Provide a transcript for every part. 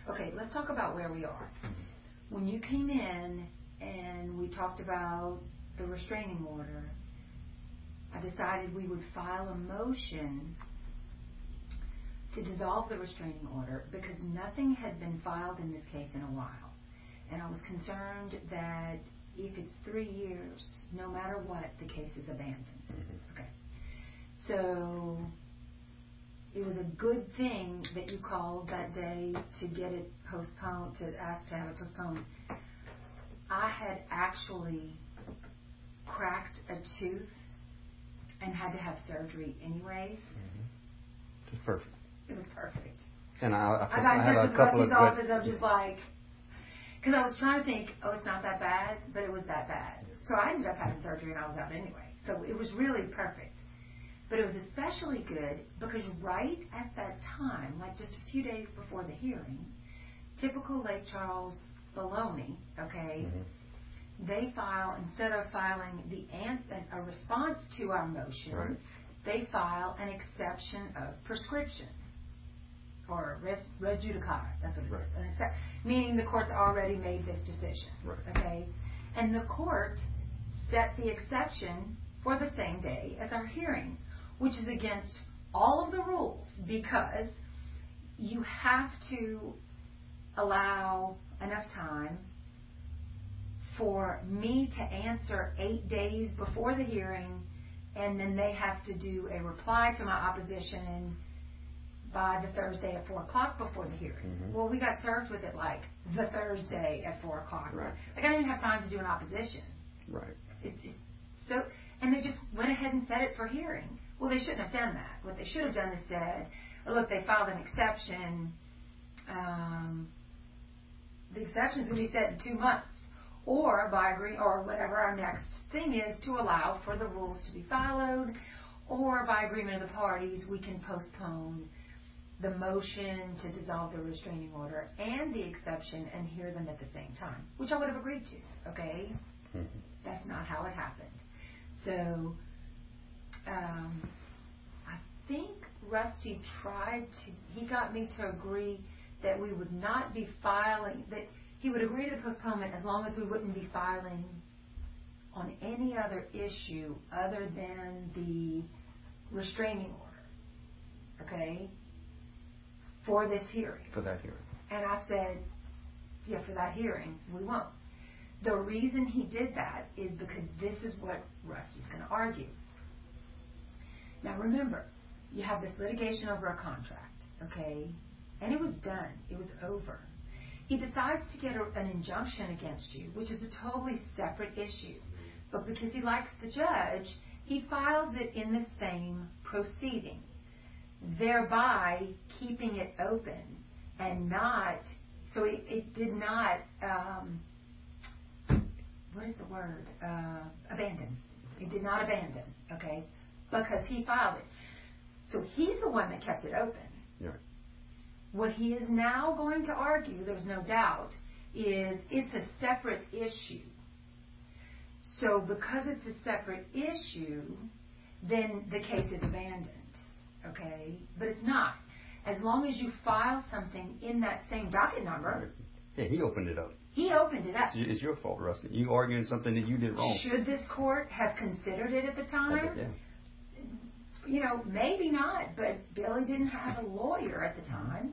Okay, let's talk about where we are. When you came in and we talked about the restraining order, I decided we would file a motion to dissolve the restraining order because nothing had been filed in this case in a while. And I was concerned that if it's 3 years, no matter what, the case is abandoned. Okay. So it was a good thing that you called that day to get it postponed, to ask to have it postponed. I had actually cracked a tooth and had to have surgery anyways. It's perfect. It was perfect. And I got a couple of office. I'm just like, because I was trying to think, oh, it's not that bad, but it was that bad. So I ended up having surgery and I was out anyway. So it was really perfect. But it was especially good because right at that time, like just a few days before the hearing, typical Lake Charles baloney, okay, they file, instead of filing a response to our motion, they file an exception of prescription. Or res judicata, that's what it is. Meaning the court's already made this decision. Okay? And the court set the exception for the same day as our hearing, which is against all of the rules because you have to allow enough time for me to answer 8 days before the hearing, and then they have to do a reply to my opposition by the Thursday at 4 o'clock before the hearing. Well, we got served with it like the Thursday at 4 o'clock. Like I didn't have time to do an opposition. It's so, and they just went ahead and set it for hearing. Well, they shouldn't have done that. What they should have done is said, oh, look, they filed an exception. The exception is going to be set in 2 months. Or by agreement, or whatever our next thing is, to allow for the rules to be followed, or by agreement of the parties, we can postpone the motion to dissolve the restraining order and the exception and hear them at the same time, which I would have agreed to, okay? That's not how it happened. So, I think Rusty he got me to agree that we would not be filing, that he would agree to the postponement as long as we wouldn't be filing on any other issue other than the restraining order, okay, for this hearing. For that hearing. And I said, yeah, for that hearing, we won't. The reason he did that is because this is what Rusty's going to argue. Now remember, you have this litigation over a contract, okay, and it was done. It was over. He decides to get an injunction against you, which is a totally separate issue. But because he likes the judge, he files it in the same proceeding, thereby keeping it open and not, so it did not, what is the word? Abandon. It did not abandon, okay, because he filed it. So he's the one that kept it open. What he is now going to argue, there's no doubt, is it's a separate issue. So because it's a separate issue, then the case is abandoned, okay? But it's not. As long as you file something in that same docket number. Yeah, he opened it up. He opened it up. It's your fault, Rusty. You arguing something that you did wrong. Should this court have considered it at the time? Yeah. You know, maybe not, but Billy didn't have a lawyer at the time.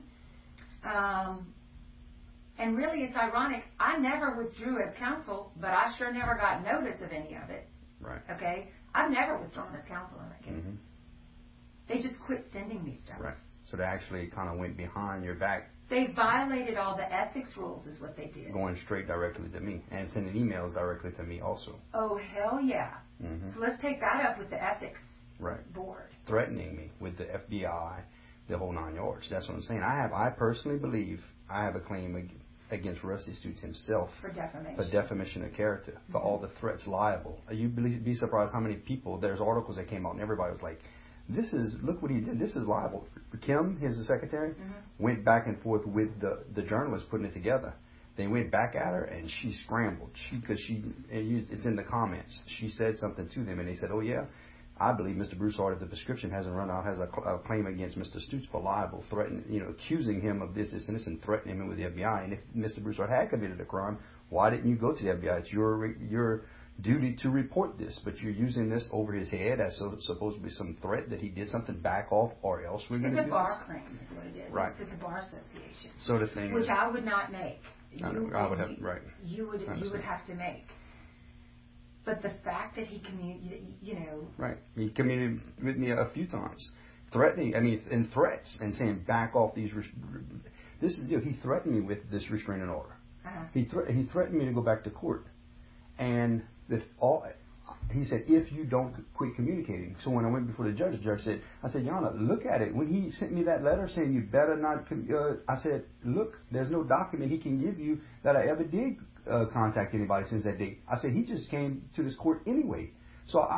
And really, it's ironic. I never withdrew as counsel, but I sure never got notice of any of it. Okay? I've never withdrawn as counsel in that case. They just quit sending me stuff. So they actually kind of went behind your back. They violated all the ethics rules is what they did. Going straight directly to me and sending emails directly to me also. Oh, hell yeah. So let's take that up with the ethics board. Threatening me with the FBI, the whole 9 yards. That's what I'm saying. I personally believe I have a claim against Rusty Stutes himself for defamation. For defamation of character, for all the threats liable. You'd be surprised how many people, there's articles that came out and everybody was like, look what he did, this is liable. Kim, his secretary, went back and forth with the journalist putting it together. They went back at her and she scrambled. It's in the comments. She said something to them and they said, oh yeah, I believe Mr. Broussard, if the prescription hasn't run out, has a claim against Mr. Stutes for libel, accusing him of this and this, and threatening him with the FBI. And if Mr. Broussard had committed a crime, why didn't you go to the FBI? It's your duty to report this, but you're using this over his head as supposed to be some threat that he did something, back off, or else we're going to do this. It's a bar claim is what it is. Right. It's a bar association. So the thing, which I would not make. I would have, right. You would have to make. But the fact that he Right. He communicated with me a few times, threatening, in threats, and saying, back off these. He threatened me with this restraining order. Uh-huh. He threatened me to go back to court. And he said, if you don't quit communicating. So when I went before the judge said, I said, Your Honor, look at it. When he sent me that letter saying you better not, I said, look, there's no document he can give you that I ever did contact anybody since that date. I said, he just came to this court anyway. So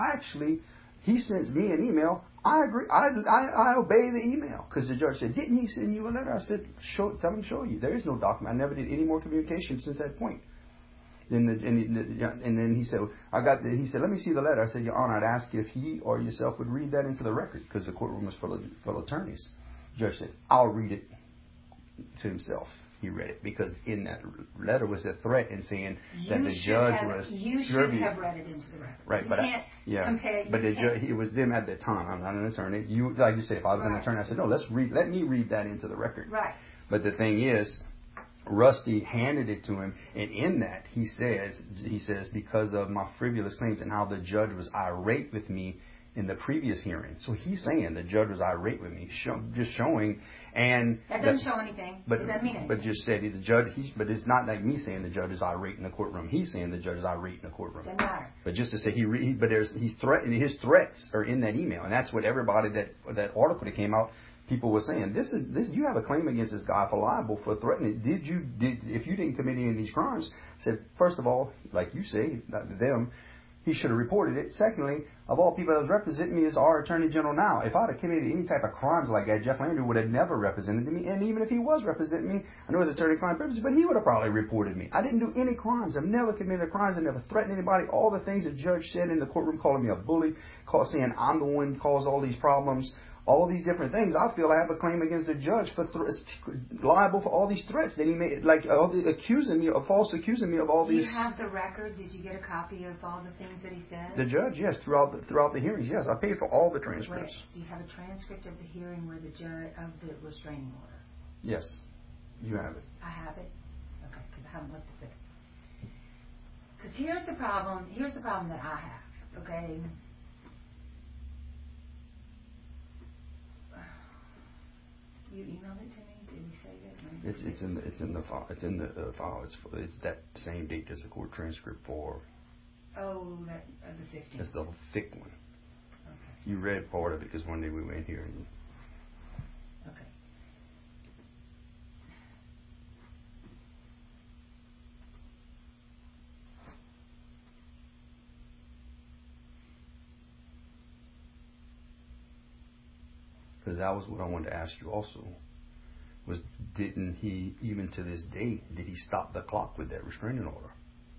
he sends me an email. I agree. I obey the email, because the judge said, didn't he send you a letter? I said, tell him to show you. There is no document. I never did any more communication since that point. And then he said, he said, let me see the letter. I said, Your Honor, I'd ask if he or yourself would read that into the record, because the courtroom was full of attorneys. The judge said, I'll read it to himself. He read it, because in that letter was a threat and saying that the judge was. You should have read it into the record. Right, you but can't compare. But the judge, it was them at the time. I'm not an attorney. Like you said, if I was an attorney, I said, no, let me read that into the record. Right. But the thing is, Rusty handed it to him, and in that he says because of my frivolous claims and how the judge was irate with me in the previous hearing. So he's saying the judge was irate with me, just showing. And that doesn't show anything. It doesn't mean anything. But just said the judge. But it's not like me saying the judge is irate in the courtroom. He's saying the judge is irate in the courtroom. Doesn't matter. But just to say he's threatening. His threats are in that email, and that's what everybody that article that came out. People were saying, this. You have a claim against this guy for libel, for threatening. If you didn't commit any of these crimes, said, first of all, like you say, them, he should have reported it. Secondly, of all people that was representing me is our Attorney General now. If I'd have committed any type of crimes like that, Jeff Landry would have never represented me. And even if he was representing me, I know his attorney-client privilege, but he would have probably reported me. I didn't do any crimes. I've never committed crimes. I've never threatened anybody. All the things the judge said in the courtroom, calling me a bully, saying I'm the one who caused all these problems. All these different things. I feel I have a claim against the judge for liable for all these threats that he made, like false accusing me of all these. Do you have the record? Did you get a copy of all the things that he said? The judge, yes, throughout the hearings, yes, I paid for all the transcripts. Wait, do you have a transcript of the hearing where the judge of the restraining order? Yes, you have it. I have it. Okay, because I haven't looked at this. Because here's the problem. Here's the problem that I have. Okay. You emailed it to me. Did we save it? It's in the file. It's in the file. It's that same date as the court transcript for. Oh, the 15th. It's the thick one. Okay. You read part of it because one day we went here. Okay. Because that was what I wanted to ask you also, was didn't he, even to this day, did he stop the clock with that restraining order?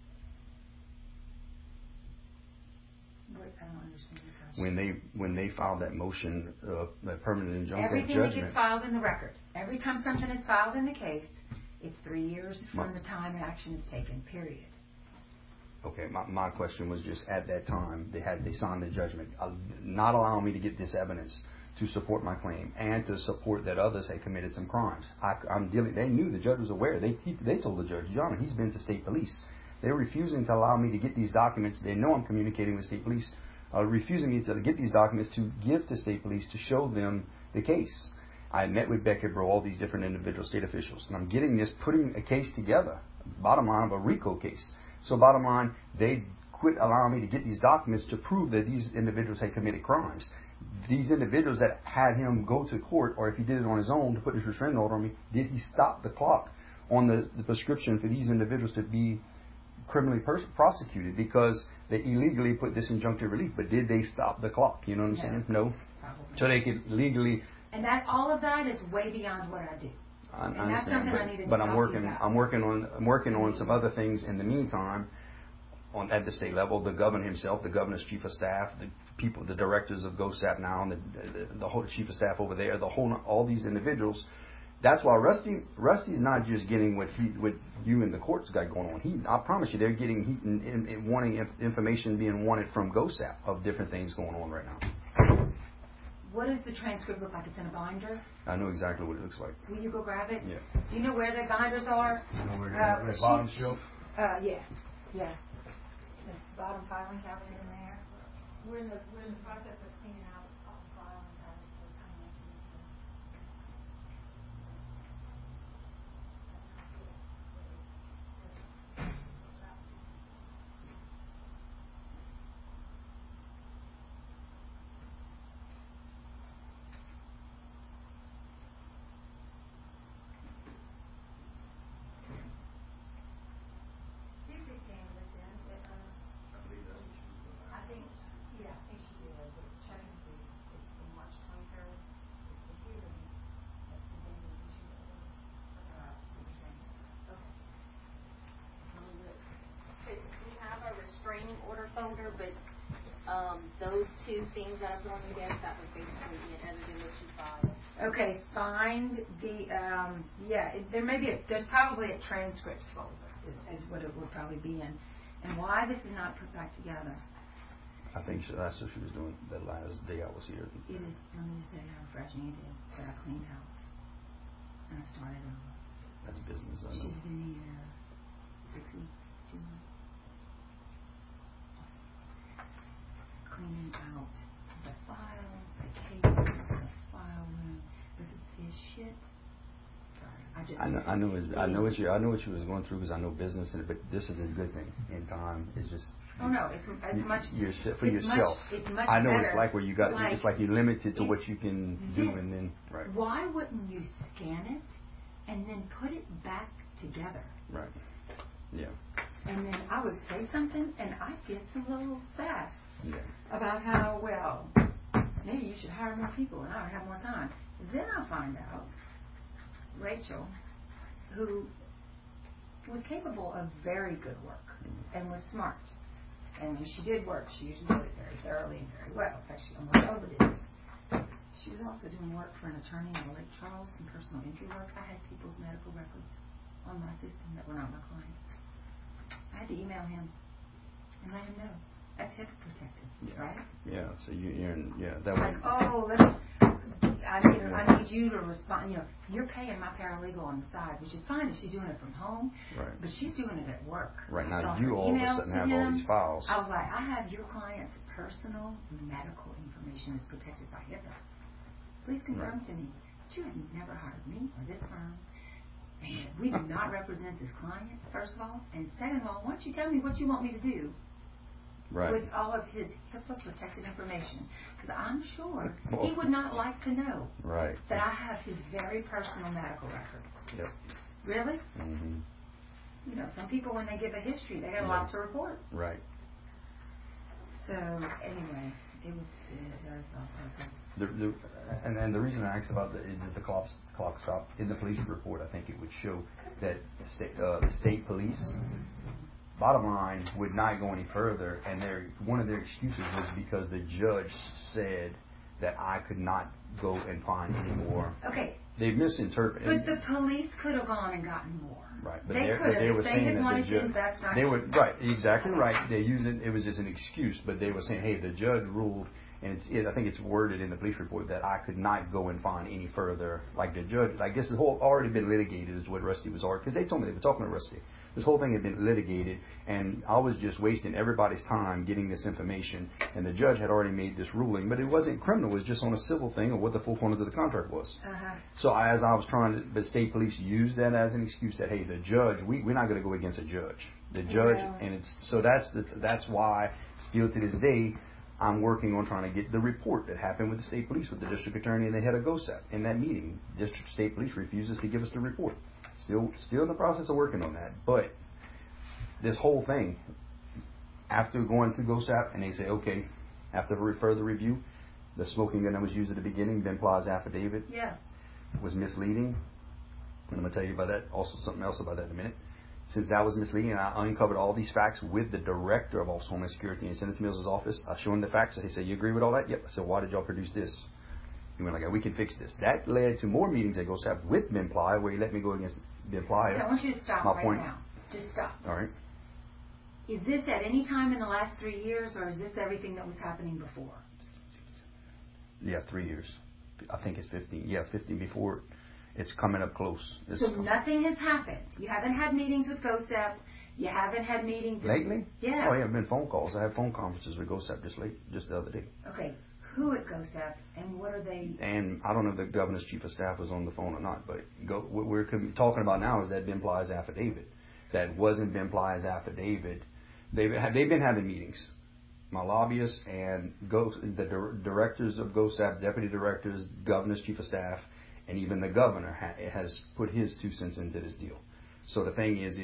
Wait, I don't understand the question. When they filed that motion, that permanent injunctive Everything judgment. that gets filed in the record. Every time something is filed in the case, it's 3 years from the time action is taken, period. Okay, my question was just at that time, they signed the judgment, not allowing me to get this evidence to support my claim and to support that others had committed some crimes. They knew, the judge was aware. They told the judge, John, he's been to state police. They're refusing to allow me to get these documents. They know I'm communicating with state police, refusing me to get these documents to give to state police to show them the case. I met with Beckett Bro, all these different individual state officials, and I'm getting this, putting a case together, bottom line of a RICO case. So bottom line, they quit allowing me to get these documents to prove that these individuals had committed crimes. These individuals that had him go to court, or if he did it on his own to put his restraining order on me, did he stop the clock on the prescription for these individuals to be criminally prosecuted because they illegally put this injunctive relief? But did they stop the clock? You know what I'm saying? No. Probably. So they could legally. And that all of that is way beyond what I do. I and understand, that's something I need to but talk I'm working on some other things in the meantime. at the state level, the governor himself, the governor's chief of staff, the people, the directors of GOSAP now, and the whole chief of staff over there, all these individuals. That's why Rusty's not just getting what you and the courts got going on. I promise you, they're getting wanting information being wanted from GOSAP of different things going on right now. What does the transcript look like? It's in a binder? I know exactly what it looks like. Will you go grab it? Yeah. Do you know where the binders are? You know where the bottom shelf? Yeah. Yeah. The bottom filing cabinet in there. We're in the process of cleaning out all the filing cabinets. Order folder, but those two things that I'm throwing against, that was basically being edited in what you filed. Okay, find the there may be there's probably a transcripts folder is what it would probably be in, and why this is not put back together. I think that's what she was doing the last day I was here. It is. Let me just say how refreshing it is that I cleaned house and I started over. That's business. I know. She's been here 6 weeks, 2 months. Cleaning out the files, the cases, the file room, this shit. Sorry, I know what you was going through because I know business, but this is a good thing. In time, it's just. Oh no, it's much for yourself. It's much I know better. it's like where you got it's like you're limited to what you can do, and then right. Why wouldn't you scan it and then put it back together? Right. Yeah. And then I would say something, and I'd get some little sass. Yeah. About how, well, maybe you should hire more people and I would have more time. Then I find out Rachel, who was capable of very good work and was smart. And when she did work, she usually did it very thoroughly and very well. In fact, she almost overdid it. She was also doing work for an attorney in Lake Charles, some personal injury work. I had people's medical records on my system that were not my clients. I had to email him and let him know. That's HIPAA protected, right? Yeah. So you're in, that like, way. I need you to respond. You're paying my paralegal on the side, which is fine if she's doing it from home. Right. But she's doing it at work. Right now, you all of a sudden have all these files. I was like, I have your client's personal medical information is protected by HIPAA. Please confirm to me that you have never hired me or this firm. And we do not represent this client, first of all. And second of all, why don't you tell me what you want me to do? Right. With all of his HIPAA protected information, because I'm sure he would not like to know that I have his very personal medical records. Yep. Really? Mm-hmm. Some people when they give a history, they got a lot to report. Right. So anyway, it was very thoughtful. And the reason I asked about is the clock stop in the police report. I think it would show that the state police. Bottom line, would not go any further, and one of their excuses was because the judge said that I could not go and find any more. Okay. They misinterpreted. But the police could have gone and gotten more. Right. But they were saying that the judge. That's not true. Right. Exactly right. They used it. It was just an excuse, but they were saying, hey, the judge ruled, and I think it's worded in the police report that I could not go and find any further. Like the judge, I guess the whole already been litigated is what Rusty was arguing, because they told me they were talking to Rusty. This whole thing had been litigated, and I was just wasting everybody's time getting this information, and the judge had already made this ruling, but it wasn't criminal. It was just on a civil thing of what the full corners of the contract was. So as I was but state police used that as an excuse that, hey, the judge, we're not going to go against a judge. The judge, and that's why still to this day, I'm working on trying to get the report that happened with the state police, with the district attorney and the head of GOSAP. In that meeting, district state police refuses to give us the report. Still in the process of working on that. But this whole thing, after going through GOSAP, and they say, okay, after further review, the smoking gun that was used at the beginning, Ben Pla's affidavit, was misleading. And I'm going to tell you about that, also something else about that in a minute. Since that was misleading, and I uncovered all these facts with the director of Office of Homeland Security in Senator Mills' office. I showed him the facts. He said, "You agree with all that?" Yep. I said, "Why did y'all produce this?" He went like, "We can fix this." That led to more meetings at GOSAP with BenPly, where he let me go against BenPly. Okay, I want you to stop now. Just stop. All right. Is this at any time in the last 3 years, or is this everything that was happening before? Yeah, 3 years. I think it's 15. Yeah, 15 before. It's coming up close. So nothing has happened. You haven't had meetings with GOSAP. You haven't had meetings lately. Yeah. Oh, yeah, been phone calls. I had phone conferences with GOSAP just the other day. Okay, who at GOSAP and what are they? And I don't know if the governor's chief of staff was on the phone or not, but what we're talking about now is that BenPly's affidavit. That wasn't BenPly's affidavit. They've been having meetings. My lobbyists and the directors of GOSAP, deputy directors, governor's chief of staff, and even the governor has put his 2 cents into this deal. So the thing is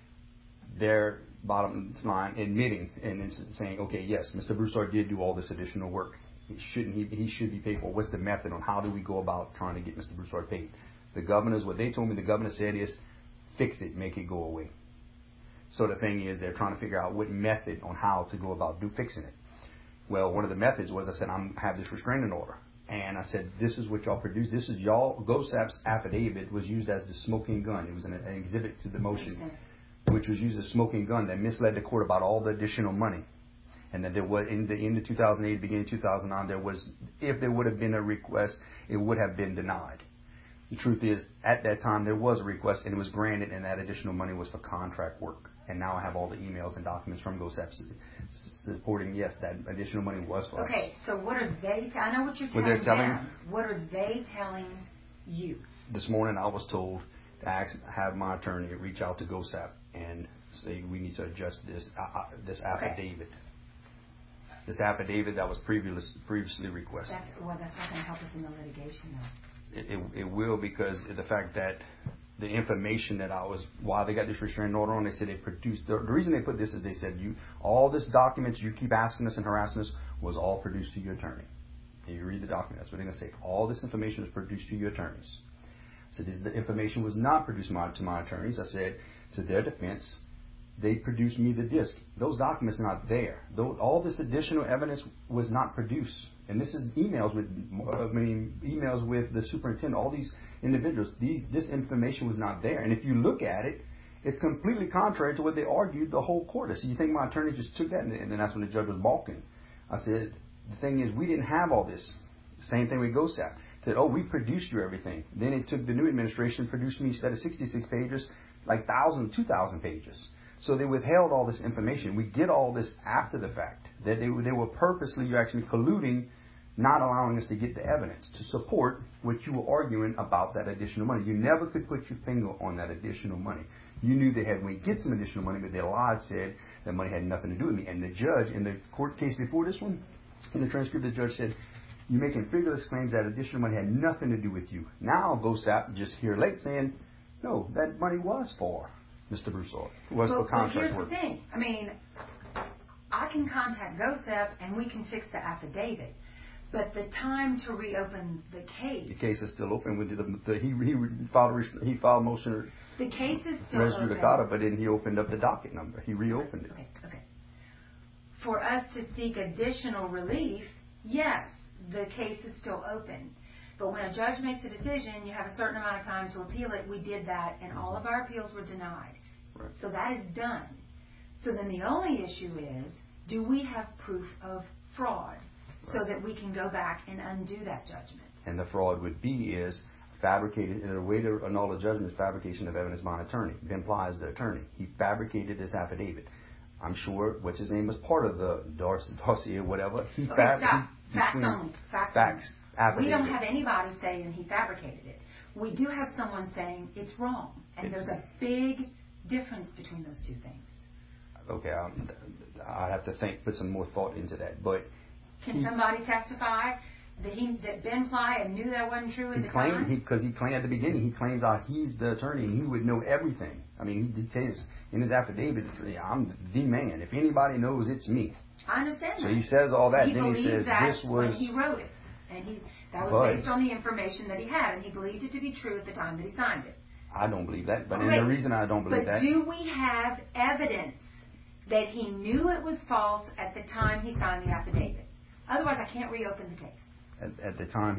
their bottom line admitting and it's saying, okay, yes, Mr. Broussard did do all this additional work. He should be paid for. What's the method on how do we go about trying to get Mr. Broussard paid? What they told me the governor said is, fix it, make it go away. So the thing is, they're trying to figure out what method on how to go about fixing it. Well, one of the methods was I said, I have this restraining order. And I said, this is what y'all produced. This is GOSAP's affidavit was used as the smoking gun. It was an exhibit to the motion, which was used as a smoking gun that misled the court about all the additional money. And that there was, in the end of 2008, beginning of 2009, if there would have been a request, it would have been denied. The truth is, at that time, there was a request, and it was granted, and that additional money was for contract work. And now I have all the emails and documents from GOSAP supporting, yes, that additional money was for us. Okay, so what are they I know what you're telling them. What are they telling you? This morning I was told to have my attorney reach out to GOSAP and say we need to adjust this affidavit. Okay. This affidavit that was previously requested. That's not going to help us in the litigation, though. It will, because of the fact that the information that while they got this restraining order on, they said they produced, the reason they put this is they said all this documents you keep asking us and harassing us was all produced to your attorney. And you read the document, that's what they're going to say. All this information was produced to your attorneys. I said, the information was not produced to my attorneys. I said, to their defense, they produced me the disk. Those documents are not there. All this additional evidence was not produced. And this is emails with the superintendent, all these individuals. This information was not there. And if you look at it, it's completely contrary to what they argued the whole court. So you think my attorney just took that, and then that's when the judge was balking. I said, the thing is, we didn't have all this. Same thing with GOSAP. That, we produced you everything. Then it took the new administration, produced me, instead of 66 pages, like 2,000 pages. So they withheld all this information. We get all this after the fact. That they were purposely, you're actually colluding, not allowing us to get the evidence to support what you were arguing about that additional money. You never could put your finger on that additional money. You knew they had, we get some additional money, but their lies said that money had nothing to do with me. And the judge, in the court case before this one, in the transcript, the judge said, you're making frivolous claims that additional money had nothing to do with you. Now GOSAP just here late saying, no, that money was for Mr. Broussard. It was for contract work. But here's the thing. I mean, I can contact GOSAP and we can fix the affidavit. But the time to reopen the case. The case is still open. He filed a motion. The case is still res open. judicata, but then he opened up the docket number. He reopened it. Okay. For us to seek additional relief, yes, the case is still open. But when a judge makes a decision, you have a certain amount of time to appeal it. We did that, and all of our appeals were denied. Right. So that is done. So then the only issue is, do we have proof of fraud so that we can go back and undo that judgment? And the fraud would be fabricated, in a way to annul the judgment is fabrication of evidence by an attorney. BenPly is the attorney. He fabricated this affidavit. I'm sure what's his name was part of the dossier, whatever. Stop. Facts only. Facts. We don't have anybody saying he fabricated it. We do have someone saying it's wrong. And there's a big difference between those two things. Okay, I have to put some more thought into that. But can somebody testify that BenPly knew that wasn't true at the time? Because he claimed at the beginning, he claims he's the attorney and he would know everything. I mean, he details in his affidavit, I'm the man. If anybody knows, it's me. I understand so that. He says all that. He then he says this was. When he wrote it. And that was based on the information that he had, and he believed it to be true at the time that he signed it. I don't believe that. But Okay, and the reason I don't believe that. But do we have evidence that he knew it was false at the time he signed the affidavit? Otherwise, I can't reopen the case. At the time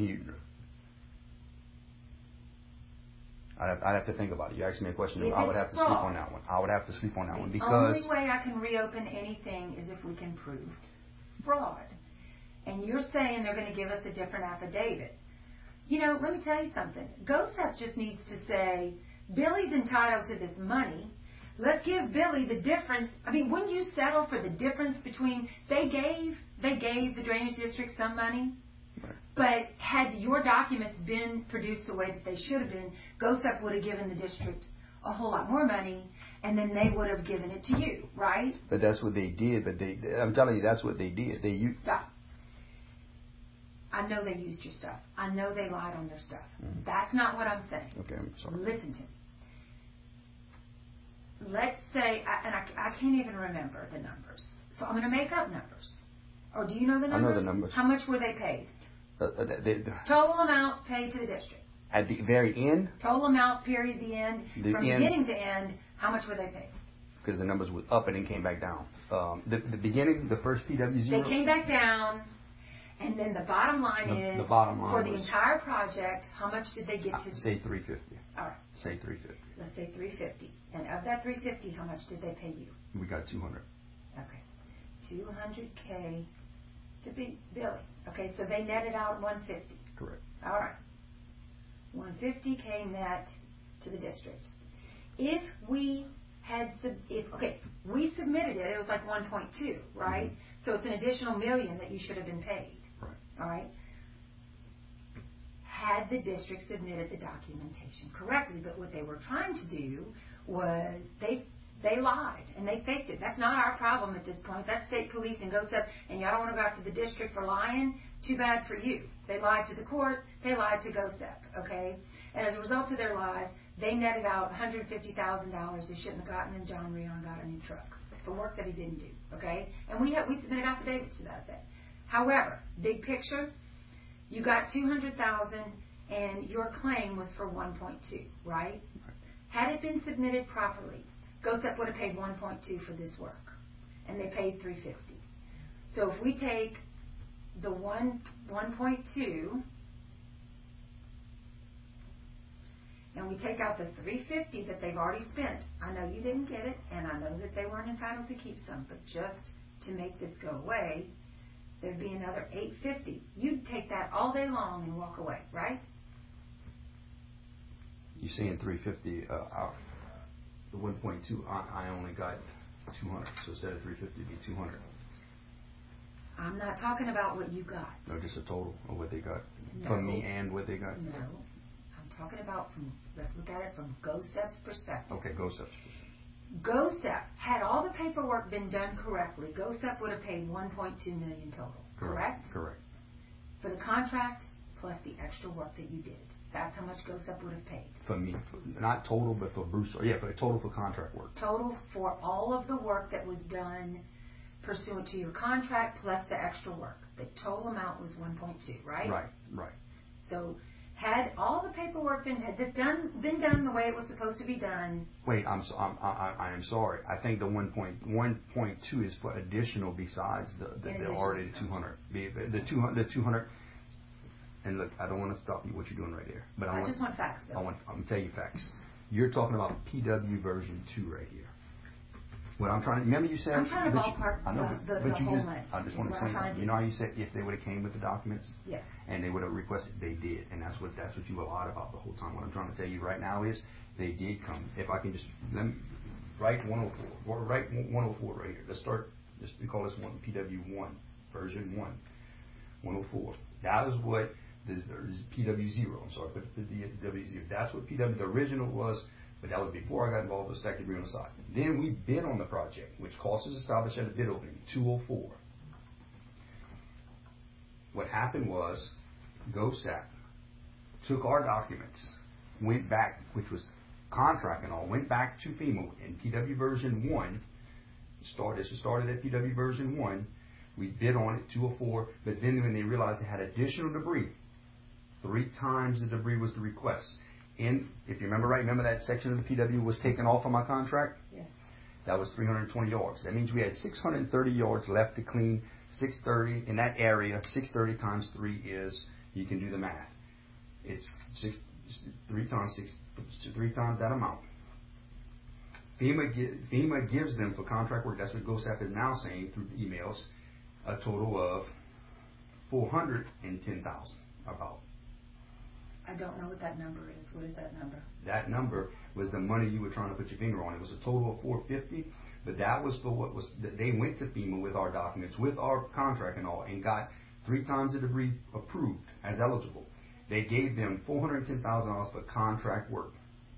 I'd have to think about it. You asked me a question. If I would have to sleep fraud, on that one. I would have to sleep on that one The because only way I can reopen anything is if we can prove fraud. And you're saying they're going to give us a different affidavit. You know, let me tell you something. GOSEP just needs to say, Billy's entitled to this money. Let's give Billy the difference. I mean, wouldn't you settle for the difference between they gave the drainage district some money? But had your documents been produced the way that they should have been, GOSEP would have given the district a whole lot more money, and then they would have given it to you, right? But that's what they did. But I'm telling you, that's what they did. Stop. I know they used your stuff. I know they lied on their stuff. Mm-hmm. That's not what I'm saying. Okay, I'm sorry. Listen to me. Let's say, I can't even remember the numbers, so I'm going to make up numbers. Or do you know the numbers? I know the numbers. How much were they paid? Total amount paid to the district. At the very end? Total amount, period, the end. From beginning to end, how much were they paid? Because the numbers were up and then came back down. The beginning, the first PW0. They came back down, and then the bottom line is, the bottom line for the entire project, how much did they get to? Say 350. All right. Say 350. Let's say 350. And of that 350, how much did they pay you? We got 200. Okay. 200K to Billy. Okay, so they netted out 150. Correct. All right. 150K net to the district. If we had, we submitted it, it was like 1.2, right? Mm-hmm. So it's an additional $1 million that you should have been paid. Right. All right. Had the district submitted the documentation correctly, but what they were trying to do was they lied and they faked it. That's not our problem at this point. That's state police and GOSEP, and y'all don't want to go after the district for lying. Too bad for you. They lied to the court. They lied to GOSEP, okay? And as a result of their lies, they netted out $150,000 they shouldn't have gotten, and John Rion got a new truck for work that he didn't do, okay? And we submitted affidavits to that effect. However, big picture, you got $200,000 and your claim was for 1.2, right? Had it been submitted properly, GOSEP would have paid 1.2 for this work, and they paid 350. So if we take the 1.2 and we take out the 350 that they've already spent, I know you didn't get it, and I know that they weren't entitled to keep some, but just to make this go away, there'd be another 850. You'd take that all day long and walk away, right? You're saying 350 the 1.2, I only got 200. So instead of 350, it'd be 200. I'm not talking about what you got. No, just a total of what they got. No. From me and what they got? No. I'm talking about let's look at it from GOSEP's perspective. Okay, GOSEP's perspective. GOSEP, had all the paperwork been done correctly, GOSEP would have paid $1.2 million total, correct? Correct. For the contract plus the extra work that you did. That's how much GOSEP would have paid. For me, not total, but for Bruce. Yeah, for total for contract work. Total for all of the work that was done pursuant to your contract plus the extra work. The total amount was 1.2, right? Right. So, had all the paperwork had this been done the way it was supposed to be done? Wait, I am sorry. I think the 1.2 is for additional besides the already 200. The 200. And look, I don't want to stop you what you're doing right there. But I just want facts, though. I'm going to tell you facts. You're talking about PW version 2 right here. What I'm trying to, remember you said... I'm trying to ballpark the whole money. I just want to explain something. You know how you said if they would have came with the documents? Yeah. And they would have requested, they did. And that's what you were lied about the whole time. What I'm trying to tell you right now is they did come. If I can just, let me write 104. Or write 104 right here. Let's start, we call this one PW1, version 1. 104. That is what... This is PW0, I'm sorry, but the PW0. That's what PW, the original was, but that was before I got involved with stack debris on the side. Then we bid on the project, which cost us established at a bid opening, 204. What happened was, GOSEP took our documents, went back, which was contract and all, went back to FEMA in PW version 1, started at PW version 1, we bid on it, 204, but then when they realized they had additional debris, 3 times the debris was the request. if you remember that section of the PW was taken off of my contract? Yes. That was 320 yards. That means we had 630 yards left to clean. 630 in that area. 630 times 3 is, you can do the math. It's 3 times that amount. FEMA gives them for contract work. That's what GOSAP is now saying through emails. A total of $410,000 about. I don't know what that number is. What is that number? That number was the money you were trying to put your finger on. It was a total of $450, but that was for what was. They went to FEMA with our documents, with our contract and all, and got 3 times the debris approved as eligible. They gave them $410,000 for contract work.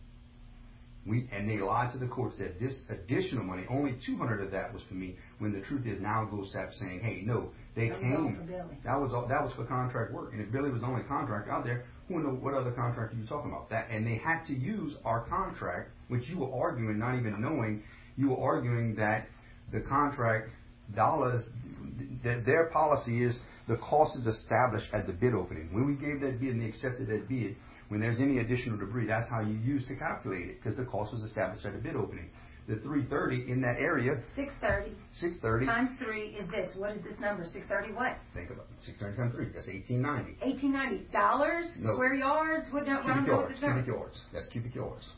And they lied to the court, said this additional money, only $200 of that was for me, when the truth is now GOSAP saying, hey, no, they came. That was for contract work. And if Billy was the only contractor out there, who knows what other contract are you talking about? That, and they had to use our contract, which you were arguing, not even knowing, you were arguing that the contract dollars, their policy is the cost is established at the bid opening. When we gave that bid and they accepted that bid, when there's any additional debris, that's how you use to calculate it, because the cost was established at the bid opening. The 330 in that area. 630 times 3 is this. What is this number? 630 what? Think about it. 630 times 3. That's 1890. 1890 dollars? No. Square yards? What? Cubic yards. Cubic yards. That's cubic yards.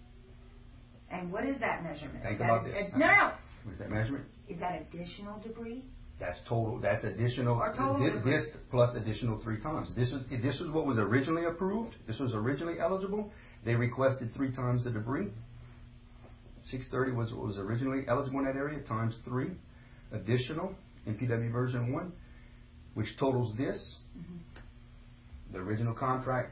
And what is that measurement? Think about this. No. What is that measurement? Is that additional debris? That's total. That's additional. Or total this plus additional 3 times. This was what was originally approved. This was originally eligible. They requested 3 times the debris. 630 was what was originally eligible in that area times 3 additional in PW version 1, which totals this. Mm-hmm. The original contract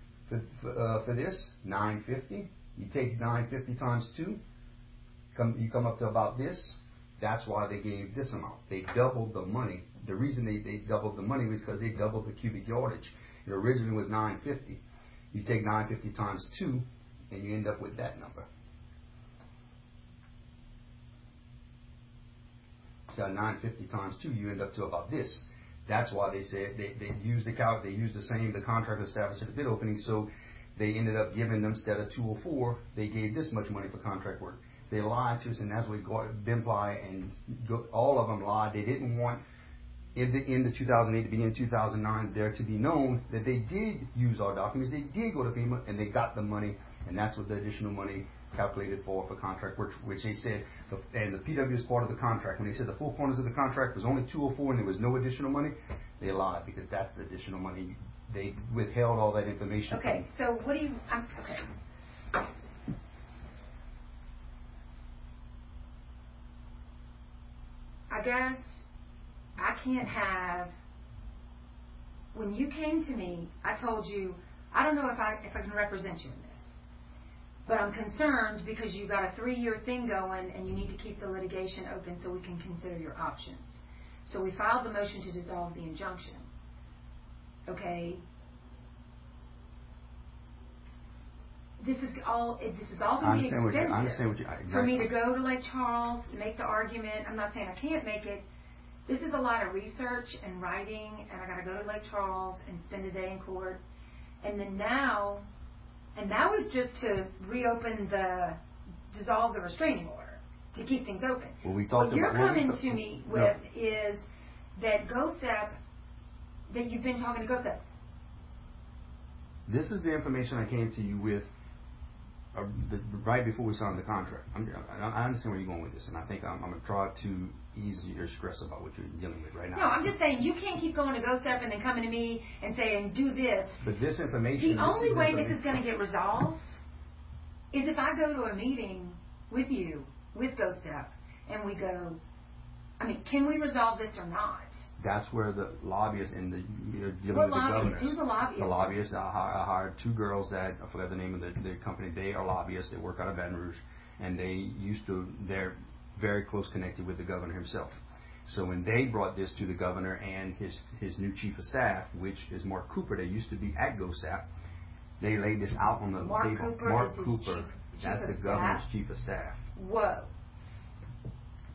for this 950. You take 950 times 2. You come up to about this. That's why they gave this amount. They doubled the money. The reason they doubled the money was because they doubled the cubic yardage. It originally was 950. You take 950 times 2, and you end up with that number. So 950 times 2, you end up to about this. That's why they said they used the contract established at the bid opening. So they ended up giving them, instead of 204, they gave this much money for contract work. They lied to us, and that's what Benply and all of them lied. They didn't want in the 2008 to begin 2009 there to be known that they did use our documents. They did go to FEMA, and they got the money, and that's what the additional money calculated for contract work, which they said, and the PW is part of the contract. When they said the 4 corners of the contract was only 204 and there was no additional money, they lied, because that's the additional money. They withheld all that information. Okay, so what do you? Okay. I guess I can't have. When you came to me, I told you I don't know if I can represent you in this. But I'm concerned because you've got a 3-year thing going and you need to keep the litigation open so we can consider your options. So we filed the motion to dissolve the injunction. Okay? This is all going to be expensive. I understand what you exactly. For me to go to Lake Charles, make the argument. I'm not saying I can't make it. This is a lot of research and writing, and I got to go to Lake Charles and spend a day in court. And then now... And that was just to dissolve the restraining order, to keep things open. Well, we talked what you're coming to me with is that GOSEP, that you've been talking to GOSEP. This is the information I came to you with right before we signed the contract. I understand where you're going with this, and I think I'm going to try to ease your stress about what you're dealing with right now. No, I'm just saying you can't keep going to GOSEP and then coming to me and saying, do this. But this information... The only way this is going to get resolved is if I go to a meeting with you, with GOSEP, and we go, can we resolve this or not? That's where the lobbyists and dealing with the governors. Who's a lobbyist? The lobbyists. I hired 2 girls that, I forgot the name of the company. They are lobbyists. They work out of Baton Rouge. And they're very close connected with the governor himself. So when they brought this to the governor and his new chief of staff, which is Mark Cooper, they used to be at GOSAP, they laid this out on the table. Mark Cooper. That's the governor's chief of staff. Whoa.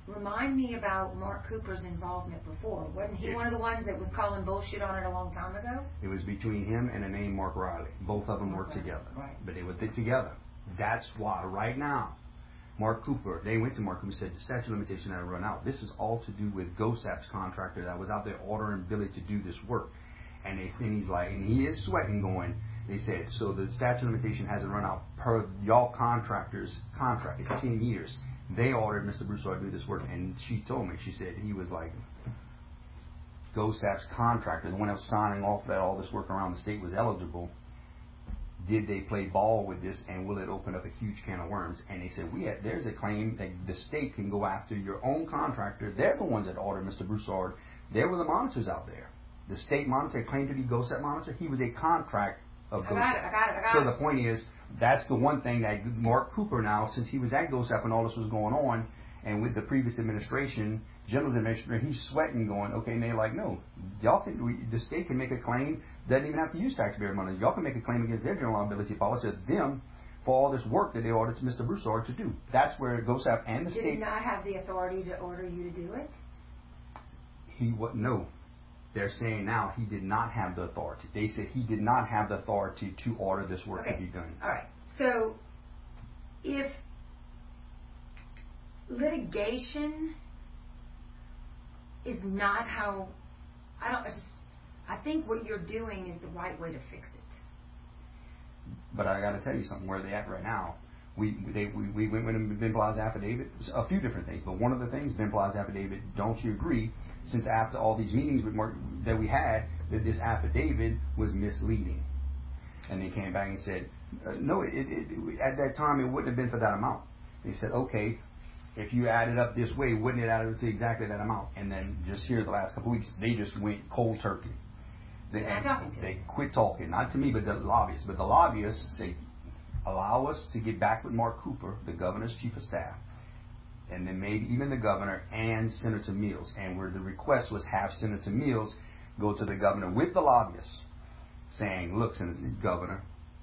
Remind me about Mark Cooper's involvement before. Wasn't he one of the ones that was calling bullshit on it a long time ago? It was between him and a name Mark Riley. Both of them worked together. Right. But they worked together. That's why right now, Mark Cooper, they went to Mark Cooper and said, the statute of limitation had run out. This is all to do with GOSAP's contractor that was out there ordering Billy to do this work. And he's like, and he is sweating going, they said, so the statute of limitation hasn't run out per y'all contractor's contract. It's 10 years. They ordered Mr. Broussard to do this work. And she told me, she said he was like, GOSAP's contractor, the one that was signing off that all this work around the state was eligible. Did they play ball with this, and will it open up a huge can of worms? And they said, there's a claim that the state can go after your own contractor. They're the ones that ordered Mr. Broussard. They were the monitors out there. The state monitor claimed to be GOSAP monitor. He was a contract of GOSAP. I got it. So the point is, that's the one thing that Mark Cooper now, since he was at GOSAP when all this was going on, and with the previous administration, General's administration, he's sweating going, okay, and they're like, no, y'all can, the state can make a claim, doesn't even have to use taxpayer money. Y'all can make a claim against their general liability policy of them for all this work that they ordered to Mr. Broussard to do. That's where GOSAP and the state... Did he not have the authority to order you to do it? No. They're saying now he did not have the authority. They said he did not have the authority to order this work to be done. All right. So, if litigation is not how... I think what you're doing is the right way to fix it. But I got to tell you something. Where they at right now? We went with Ben Bly's affidavit. A few different things, but one of the things, Ben Bly's affidavit. Don't you agree? Since after all these meetings with Mark that we had, that this affidavit was misleading, and they came back and said, no, at that time it wouldn't have been for that amount. They said, okay, if you add it up this way, wouldn't it add up to exactly that amount? And then just here the last couple of weeks, they just went cold turkey. They quit talking, not to me, but the lobbyists. But the lobbyists say, allow us to get back with Mark Cooper, the governor's chief of staff, and then maybe even the governor and Senator Mills. And where the request was have Senator Mills go to the governor with the lobbyists, saying, look, Senator Governor,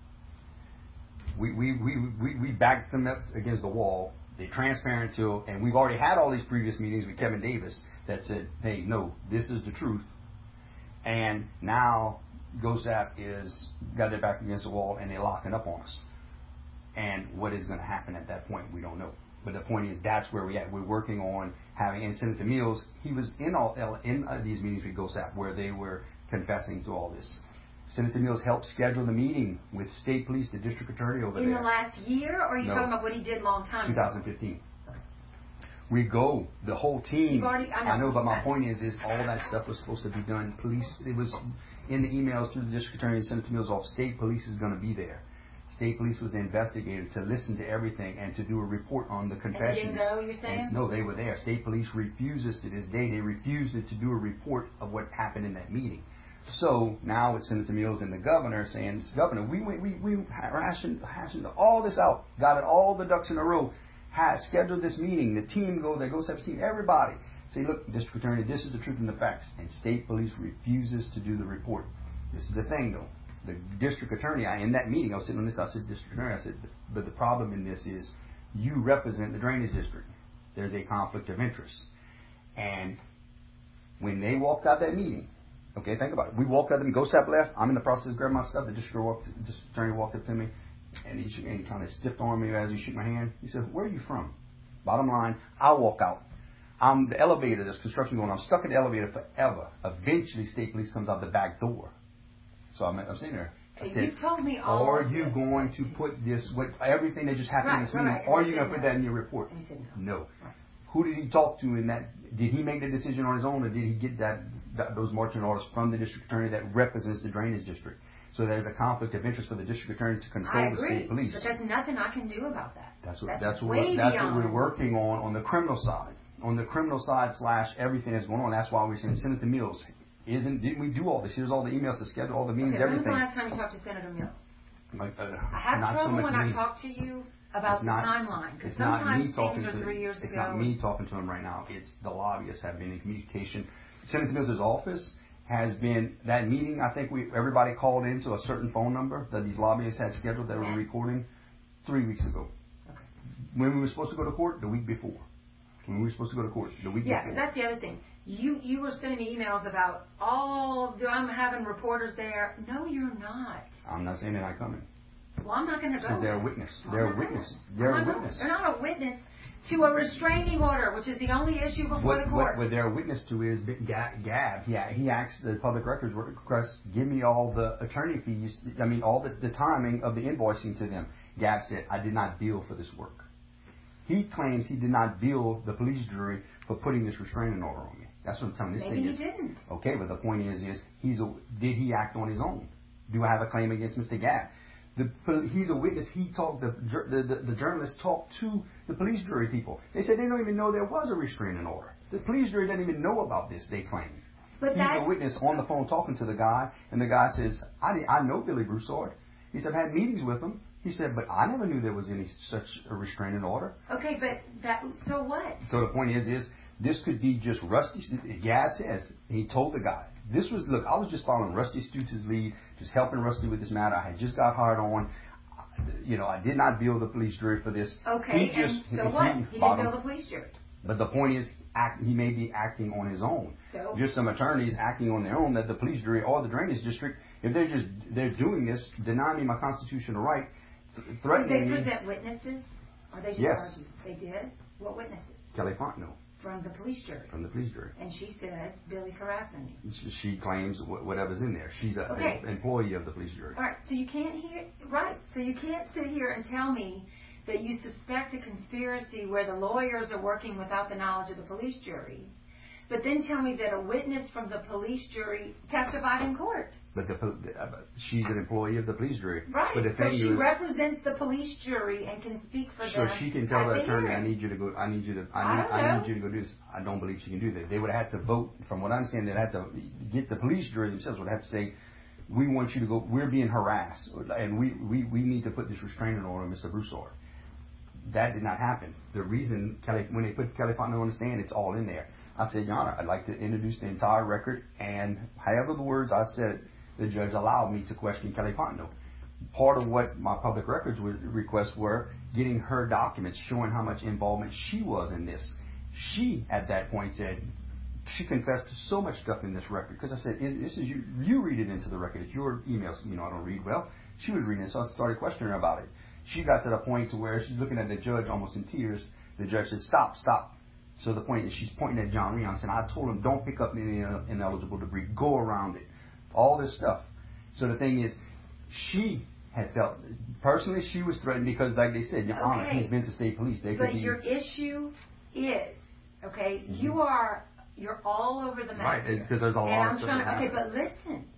we backed them up against the wall. They're transparent too, and we've already had all these previous meetings with Kevin Davis that said, hey, no, this is the truth. And now GOSAP is got their back against the wall and they're locking up on us. And what is going to happen at that point, we don't know. But the point is, that's where we're at. We're working on having, and Senator Mills, he was in these meetings with GOSAP where they were confessing to all this. Senator Mills helped schedule the meeting with state police, the district attorney over there. In the last year, or are you talking about what he did a long time ago? 2015. We go, the whole team. I know, but my point is all that stuff was supposed to be done. Police, it was in the emails through the district attorney and Senator Mills office. State police is going to be there. State police was the investigator to listen to everything and to do a report on the confessions. And they didn't go, you're saying? No, they were there. State police refuses to this day. They refused to do a report of what happened in that meeting. So now it's Senator Mills and the governor saying, Governor, we hashed all this out, got it all the ducks in a row, scheduled this meeting, the team goes there, GOSAP's team, everybody. Say, look, district attorney, this is the truth and the facts. And state police refuses to do the report. This is the thing, though. The district attorney, in that meeting, I was sitting on this, I said, district attorney, I said, but the problem in this is you represent the drainage district. There's a conflict of interest. And when they walked out that meeting, okay, think about it. We walked out and GOSAP left. I'm in the process of grabbing my stuff. The district attorney walked up to me, and he kind of stiffed on me as he shook my hand. He said, where are you from? Bottom line, I walk out. I'm the elevator, there's construction going on. I'm stuck in the elevator forever. Eventually, state police comes out the back door. So I'm sitting there. I said, you told me all are you going to put this, everything that just happened in this meeting, are you going to put that in your report? And he said no. Right. Who did he talk to in that? Did he make the decision on his own, or did he get those marching orders from the district attorney that represents the drainage district? So there's a conflict of interest for the district attorney to control the state police. But there's nothing I can do about that. That's what we're working on the criminal side. On the criminal side / everything that's going on. That's why we're saying Senator Mills, didn't we do all this? Here's all the emails to schedule, all the meetings, everything. When was the last time you talked to Senator Mills? I have not trouble so much when I talk to you about the timeline. Because sometimes things are 3 years ago. It's not me talking to him right now. It's the lobbyists have been in communication. Senator Mills' office has been, that meeting, I think everybody called into a certain phone number that these lobbyists had scheduled that were recording 3 weeks ago. Okay. When we were supposed to go to court, the week before. when we were supposed to go to court the week Yeah, before. that's the other thing. You were sending me emails about I'm having reporters there. No, you're not. I'm not saying they're not coming. Well, I'm not going to go. Because they're a witness. They're a witness. They're a witness. They're not a witness to a restraining order, which is the only issue before the court. What they're a witness to is Gab. He asked the public records request, give me all the attorney fees. I mean, all the timing of the invoicing to them. Gab said, I did not bill for this work. He claims he did not bill the police jury for putting this restraining order on me. That's what I'm telling this thing. Maybe he didn't. Okay, but the point is did he act on his own? Do I have a claim against Mr. Gab? He's a witness. He talked. The journalist talked to the police jury people. They said they don't even know there was a restraining order. The police jury doesn't even know about this. They claim. But he's a witness on the phone talking to the guy, and the guy says, "I know Billy Broussard." He said, "I've had meetings with him." He said, "But I never knew there was any such a restraining order." Okay, but so what? So the point is this could be just Rusty. Gad says he told the guy. This was, look, I was just following Rusty Stutes' lead, just helping Rusty with this matter. I had just got hired on. I did not bill the police jury for this. Okay, so what? He didn't bill the police jury. But the point is, he may be acting on his own. So? Just some attorneys acting on their own, that the police jury or the drainage district, if they're doing this, denying me my constitutional right, threatening me. Did they present witnesses? Or they just argued? They did? What witnesses? Kelly Fontenot. From the police jury. From the police jury. And she said, Billy's harassing me. She claims whatever's in there. She's an employee of the police jury. All right, so you can't sit here and tell me that you suspect a conspiracy where the lawyers are working without the knowledge of the police jury, but then tell me that a witness from the police jury testified in court. But she's an employee of the police jury. Right. But the so thing she represents the police jury and can speak for them. So she can tell the attorney, I need you to go. I need you to go do this. I don't believe she can do that. They would have had to vote. From what I understand, they'd have to get the police jury themselves would have to say, we want you to go. We're being harassed, and we need to put this restraining order on Mr. Broussard. That did not happen. The reason when they put Kelly Fontenot on the stand, it's all in there. I said, Your Honor, I'd like to introduce the entire record, and however the words I said, the judge allowed me to question Kelly Fontenot. Part of what my public records requests were getting her documents showing how much involvement she was in this. She, at that point, said she confessed to so much stuff in this record. Because I said, this is you read it into the record. It's your emails. I don't read well. She was reading it, so I started questioning her about it. She got to the point to where she's looking at the judge almost in tears. The judge said, stop. So the point is she's pointing at John Rion saying, I told him don't pick up any ineligible debris. Go around it. All this stuff. So the thing is, she had felt, personally she was threatened because like they said, Your Honor, he's been to state police. But your issue is, you're all over the map. Right, because there's a lot of stuff Okay, but listen.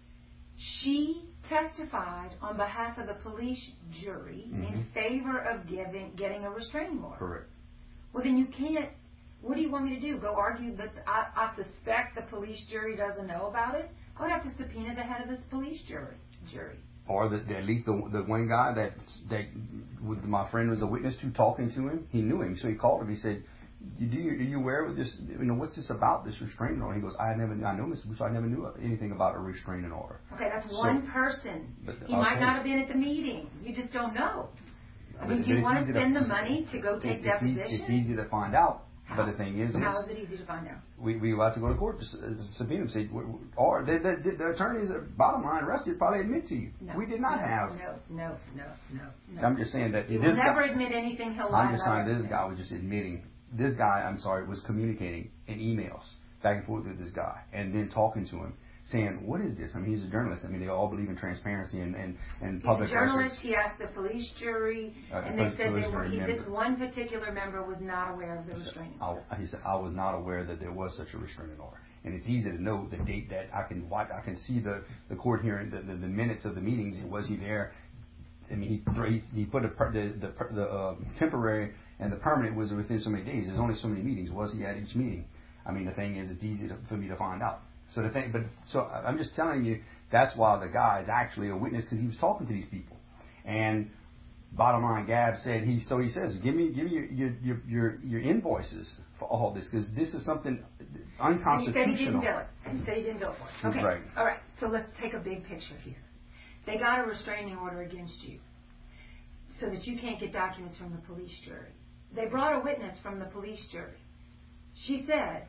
She testified on behalf of the police jury in favor of getting a restraining order. Correct. Well, then you can't. What do you want me to do? Go argue that I suspect the police jury doesn't know about it? I would have to subpoena the head of this police jury. Or at least the one guy that my friend was a witness to talking to him, he knew him, so he called him. He said, are you aware of this? What's this about, this restraining order? He goes, I know Mr. Broussard, I never knew anything about a restraining order. Okay, that's one person. He might not have been at the meeting. You just don't know. Do you want to spend the money to go take depositions? It's easy to find out. How? But the thing is, how is it easy to find out? We have to go to court to subpoena them. Say, or the attorneys, bottom line, Rusty probably admit to you. We did not have. No. I'm just saying that he will never admit anything. He'll lie. I'm just saying this guy was just admitting. This guy, was communicating in emails back and forth with this guy, and then talking to him, saying, "What is this?" He's a journalist. They all believe in transparency and public records. He's a journalist. He asked the police jury, and they said this one particular member was not aware of the restraining order. He said, "I was not aware that there was such a restraining order." And it's easy to know the date that I can watch. I can see the court hearing, the minutes of the meetings. Was he there? He put the temporary and the permanent was within so many days. There's only so many meetings. Was he at each meeting? The thing is, it's easy for me to find out. So I'm just telling you, that's why the guy is actually a witness, because he was talking to these people. And bottom line, Gab said he says, give me your invoices for all this, because this is something unconstitutional. And he said he didn't bill for it. Okay. Right. All right. So let's take a big picture here. They got a restraining order against you, so that you can't get documents from the police jury. they brought a witness from the police jury. She said,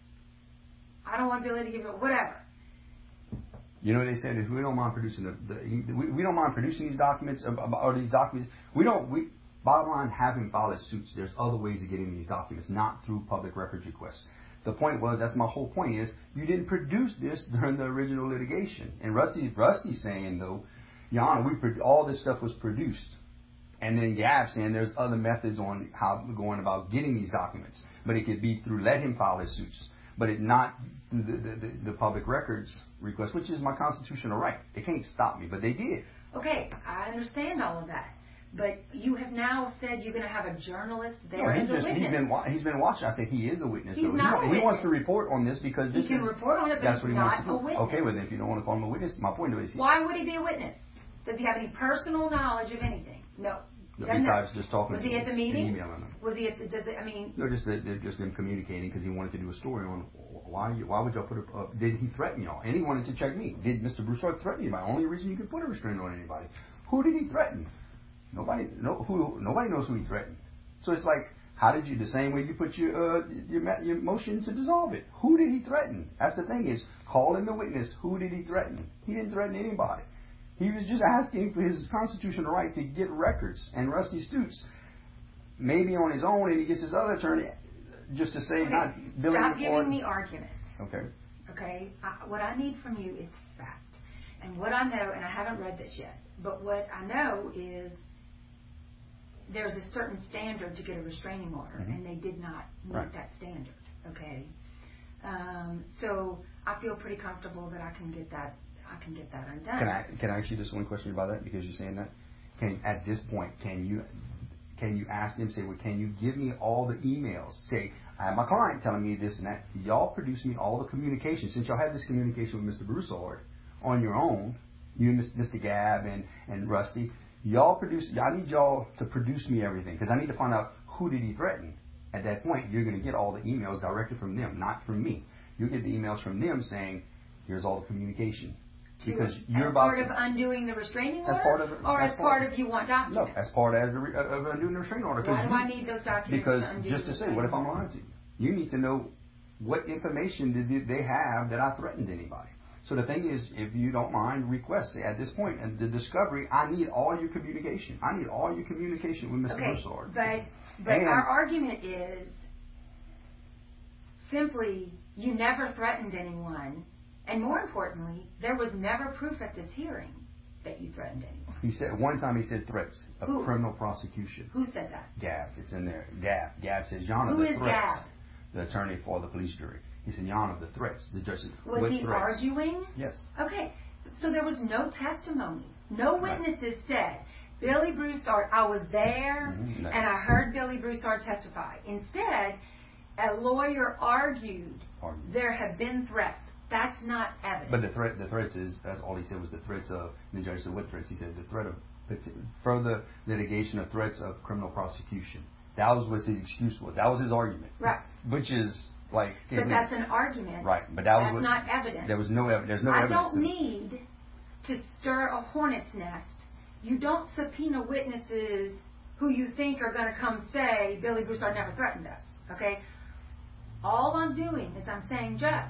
I don't want Billy to give it, whatever. You know what they said is we don't mind producing we don't mind producing these documents or these documents. Bottom line, have him file his suits. There's other ways of getting these documents, not through public records requests. The point was, that's my whole point is, you didn't produce this during the original litigation. And Rusty's saying though, Your Honor, all this stuff was produced. And then Gab saying there's other methods on how we're going about getting these documents. But it could be through let him file his suits. But it not through the public records request, which is my constitutional right. They can't stop me, but they did. Okay, I understand all of that. But you have now said you're going to have a journalist there as a witness. He's been watching. I said he is a witness. He's not a witness. He wants to report on this because this he can report on it, but that's he's what he not wants to do. a witness. Okay, well then if you don't want to call him a witness, my point is why would he be a witness? Does he have any personal knowledge of anything? No. Besides just talking. Was he at the meeting? Emailing them. Was he at the? I mean. No, just them communicating because he wanted to do a story on why would y'all put a did he threaten y'all? And he wanted to check me. Did Mr. Broussard threaten anybody? Only reason you could put a restraint on anybody. Who did he threaten? Nobody knows who he threatened. So it's like, how did you? The same way you put your motion to dissolve it. Who did he threaten? That's the thing is, calling the witness. Who did he threaten? He didn't threaten anybody. He was just asking for his constitutional right to get records. And Rusty Stutes, maybe on his own, and he gets his other attorney just to say not billing. Stop giving me arguments. Okay. Okay. What I need from you is fact. And what I know, and I haven't read this yet, but what I know is there's a certain standard to get a restraining order, and they did not meet that standard. Okay. So I feel pretty comfortable that I can get that undone. Can I ask you just one question about that because you're saying that? At this point, can you ask them, say, well, can you give me all the emails? Say, I have my client telling me this and that. Y'all produce me all the communication. Since y'all have this communication with Mr. Broussard on your own, you and Mr. Gab and Rusty, I need y'all to produce me everything because I need to find out who did he threaten. At that point, you're going to get all the emails directly from them, not from me. You get the emails from them saying, here's all the communication. Because you're as about part of undoing the restraining order, as part of you want documents? No, as part of undoing the restraining order. Why do I need those documents? Because to undo just to say, what if I'm lying to you? You need to know what information did they have that I threatened anybody. So the thing is, if you don't mind, request at this point and the discovery. I need all your communication. I need all your communication with Mr. Broussard. But our argument is simply you never threatened anyone. And more importantly, there was never proof at this hearing that you threatened anyone. He said one time he said threats of criminal prosecution. Who said that? Gab. It's in there. Gab says, Your Honor, Who is threats. Gab? The attorney for the police jury. He said, Your Honor, the threats. The judge said, was he threats? arguing? Yes. Okay. So there was no testimony. No witnesses said, Billy Broussard, I was there and I heard Billy Broussard testify. Instead, a lawyer argued there have been threats. That's not evidence. But the threats is, that's all he said was the threats of, and the judge said, what threats? He said the threat of further litigation of threats of criminal prosecution. That was what his excuse was. That was his argument. Right. Which is like... But that's an argument. Right. But that's not evidence. There was no evidence. There's no evidence. I don't need to stir a hornet's nest. You don't subpoena witnesses who you think are going to come say, Billy Broussard never threatened us. Okay? All I'm doing is I'm saying, Judge,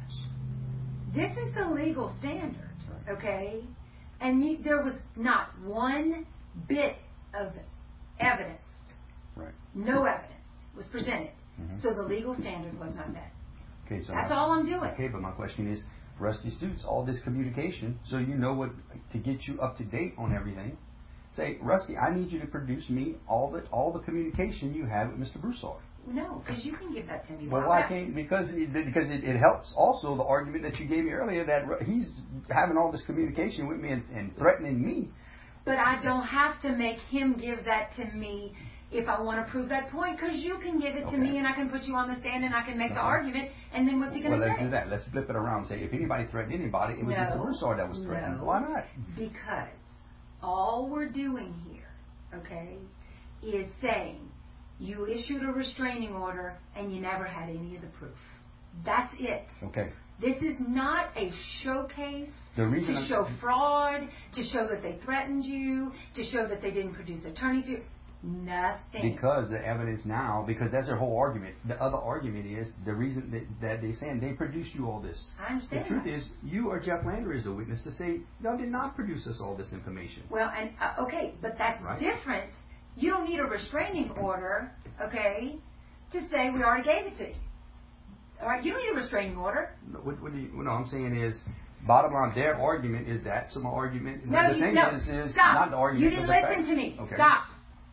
this is the legal standard, okay? And there was not one bit of evidence. Right. No evidence was presented. So the legal standard was not met. Okay, so that's all I'm doing. Okay, but my question is, Rusty Stutes, all this communication, so you know what to get you up to date on everything. Say, Rusty, I need you to produce me all the communication you had with Mr. Broussard. No, because you can give that to me. Well, why can't? Because it helps also the argument that you gave me earlier that he's having all this communication with me and threatening me. But I don't have to make him give that to me if I want to prove that point, because you can give it to me and I can put you on the stand and I can make the argument, and then what's he going to say? Well, let's do that. Let's flip it around and say if anybody threatened anybody, it was Mr. Broussard that was threatened. No, why not? Because all we're doing here, okay, is saying you issued a restraining order and you never had any of the proof. That's it. Okay. This is not a showcase to show fraud, to show that they threatened you, to show that they didn't produce attorney fee. Nothing. Because the evidence now, because that's their whole argument. The other argument is the reason that they're saying they produced you all this. I understand. The truth is, you or Jeff Landry is a witness to say, y'all did not produce us all this information. Well, and okay, but that's different. You don't need a restraining order, okay, to say we already gave it to you. All right, you don't need a restraining order. What I'm saying is, bottom line, their argument is that. So my argument, no, the thing is stop. Not the argument. You didn't listen to me. Okay. Stop.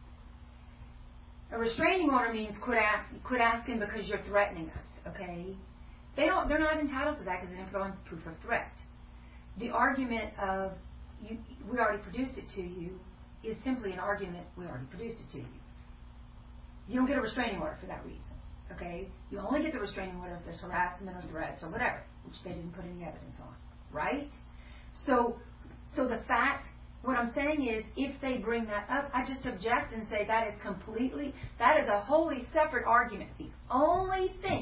A restraining order means quit asking because you're threatening us. Okay, they're not entitled to that because they didn't put on proof of threat. The argument of we already produced it to you is simply an argument. We already produced it to you. You don't get a restraining order for that reason. Okay, you only get the restraining order if there's harassment or threats or whatever, which they didn't put any evidence on. Right? So the fact. What I'm saying is, if they bring that up, I just object and say that is a wholly separate argument. The only thing,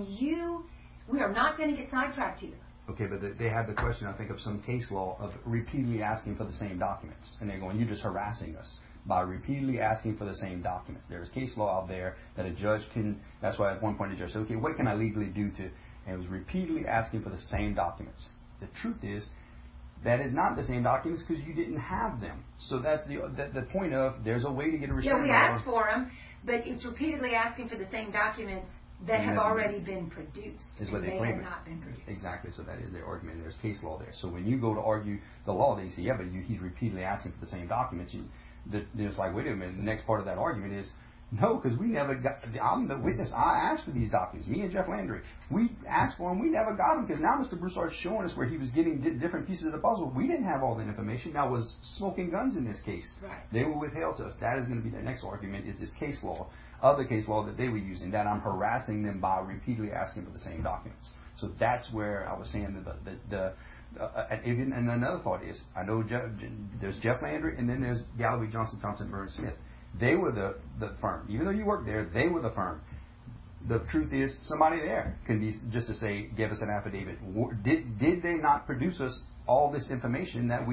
we are not going to get sidetracked here. Okay, but they have the question, I think, of some case law of repeatedly asking for the same documents. And they're going, you're just harassing us by repeatedly asking for the same documents. There's case law out there that a judge can, that's why at one point the judge said, okay, what can I legally do to, and it was repeatedly asking for the same documents. The truth is, that is not the same documents because you didn't have them. So that's the point of there's a way to get a restraining order. Yeah, we asked for them, but it's repeatedly asking for the same documents that have already been produced. Is what they have not been produced. Exactly. So that is their argument. There's case law there. So when you go to argue the law, they say, yeah, but he's repeatedly asking for the same documents. It's like, wait a minute. The next part of that argument is, no, because we never got. I'm the witness. I asked for these documents. Me and Jeff Landry, we asked for them. We never got them because now Mr. Broussard showing us where he was getting different pieces of the puzzle. We didn't have all the information. That was smoking guns in this case. Right. They were withheld to us. That is going to be their next argument. Is this case law, other case law that they were using, that I'm harassing them by repeatedly asking for the same documents. So that's where I was saying that and another thought is, I know there's Jeff Landry and then there's Galloway, Johnson, Thompson, Burns, Smith. They were the firm. Even though you worked there, they were the firm. The truth is, somebody there can be just to say, give us an affidavit. Did they not produce us all this information that we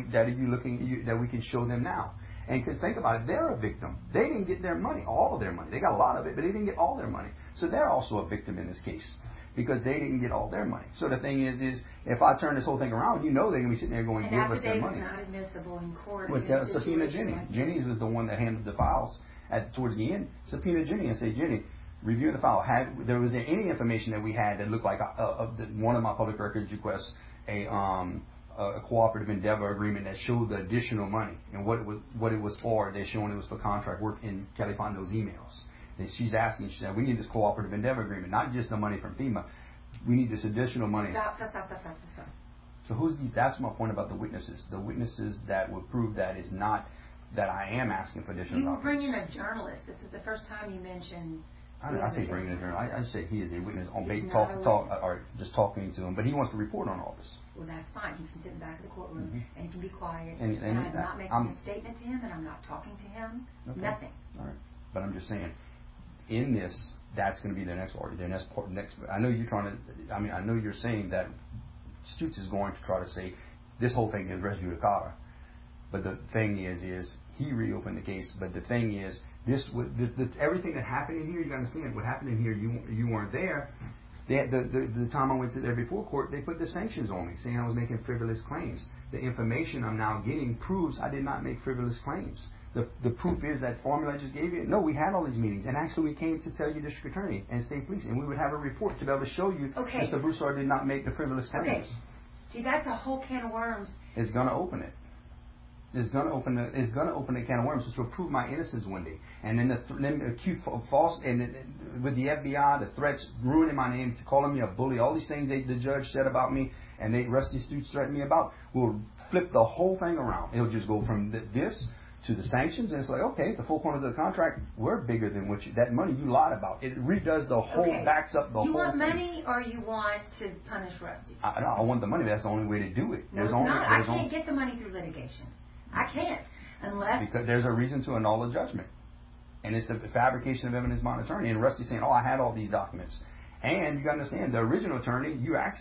can show them now? And because think about it, they're a victim. They didn't get their money, all of their money. They got a lot of it, but they didn't get all their money. So they're also a victim in this case because they didn't get all their money. So the thing is if I turn this whole thing around, they're going to be sitting there going, give us their money. An affidavit is not admissible in court. Well, subpoena Jenny. Jenny was the one that handled the files towards the end. Subpoena Jenny and say, Jenny, review the file. Was there any information that we had that looked like one of my public records requests a cooperative endeavor agreement that showed the additional money and what it was for? They're showing it was for contract work in Kelly Pondo's emails. And she's asking, she said, we need this cooperative endeavor agreement, not just the money from FEMA. We need this additional money. Stop. So that's my point about the witnesses. The witnesses that would prove that is not that I am asking for additional documents. You bring in a journalist. This is the first time you mention. I say bring in a journalist. I say he is a witness on bait or just talking to him, but he wants to report on all this. Well, that's fine. He can sit in the back of the courtroom and he can be quiet. And I'm not making a statement to him, and I'm not talking to him. Okay. Nothing. All right. But I'm just saying, in this, that's going to be their next order. Their next. I know you're trying to. I mean, I know you're saying that Stutes is going to try to say this whole thing is res judicata. But the thing is he reopened the case. But the thing is, everything that happened in here, you got to understand what happened in here. You weren't there. The time I went to there before court, they put the sanctions on me, saying I was making frivolous claims. The information I'm now getting proves I did not make frivolous claims. The proof is that formula I just gave you. No, we had all these meetings, and actually we came to tell you, district attorney and state police, and we would have a report to be able to show you Mr. Broussard did not make the frivolous claims. Okay. See, that's a whole can of worms. It's going to open it. It's going to open a can of worms, which will prove my innocence one day. And then the acute false, and with the FBI, the threats, ruining my name, calling me a bully, all these things the judge said about me, and Rusty Stutes threatened me about, will flip the whole thing around. It'll just go from this to the sanctions, and it's like, okay, the four corners of the contract, we're bigger than that money you lied about. It redoes the whole, backs up the whole thing. You want money or you want to punish Rusty? I want the money. That's the only way to do it. No, it's not. I can't get the money through litigation. I can't. Unless... Because there's a reason to annul a judgment. And it's the fabrication of evidence by an attorney. And Rusty's saying, I had all these documents. And you got to understand, the original attorney, you asked him,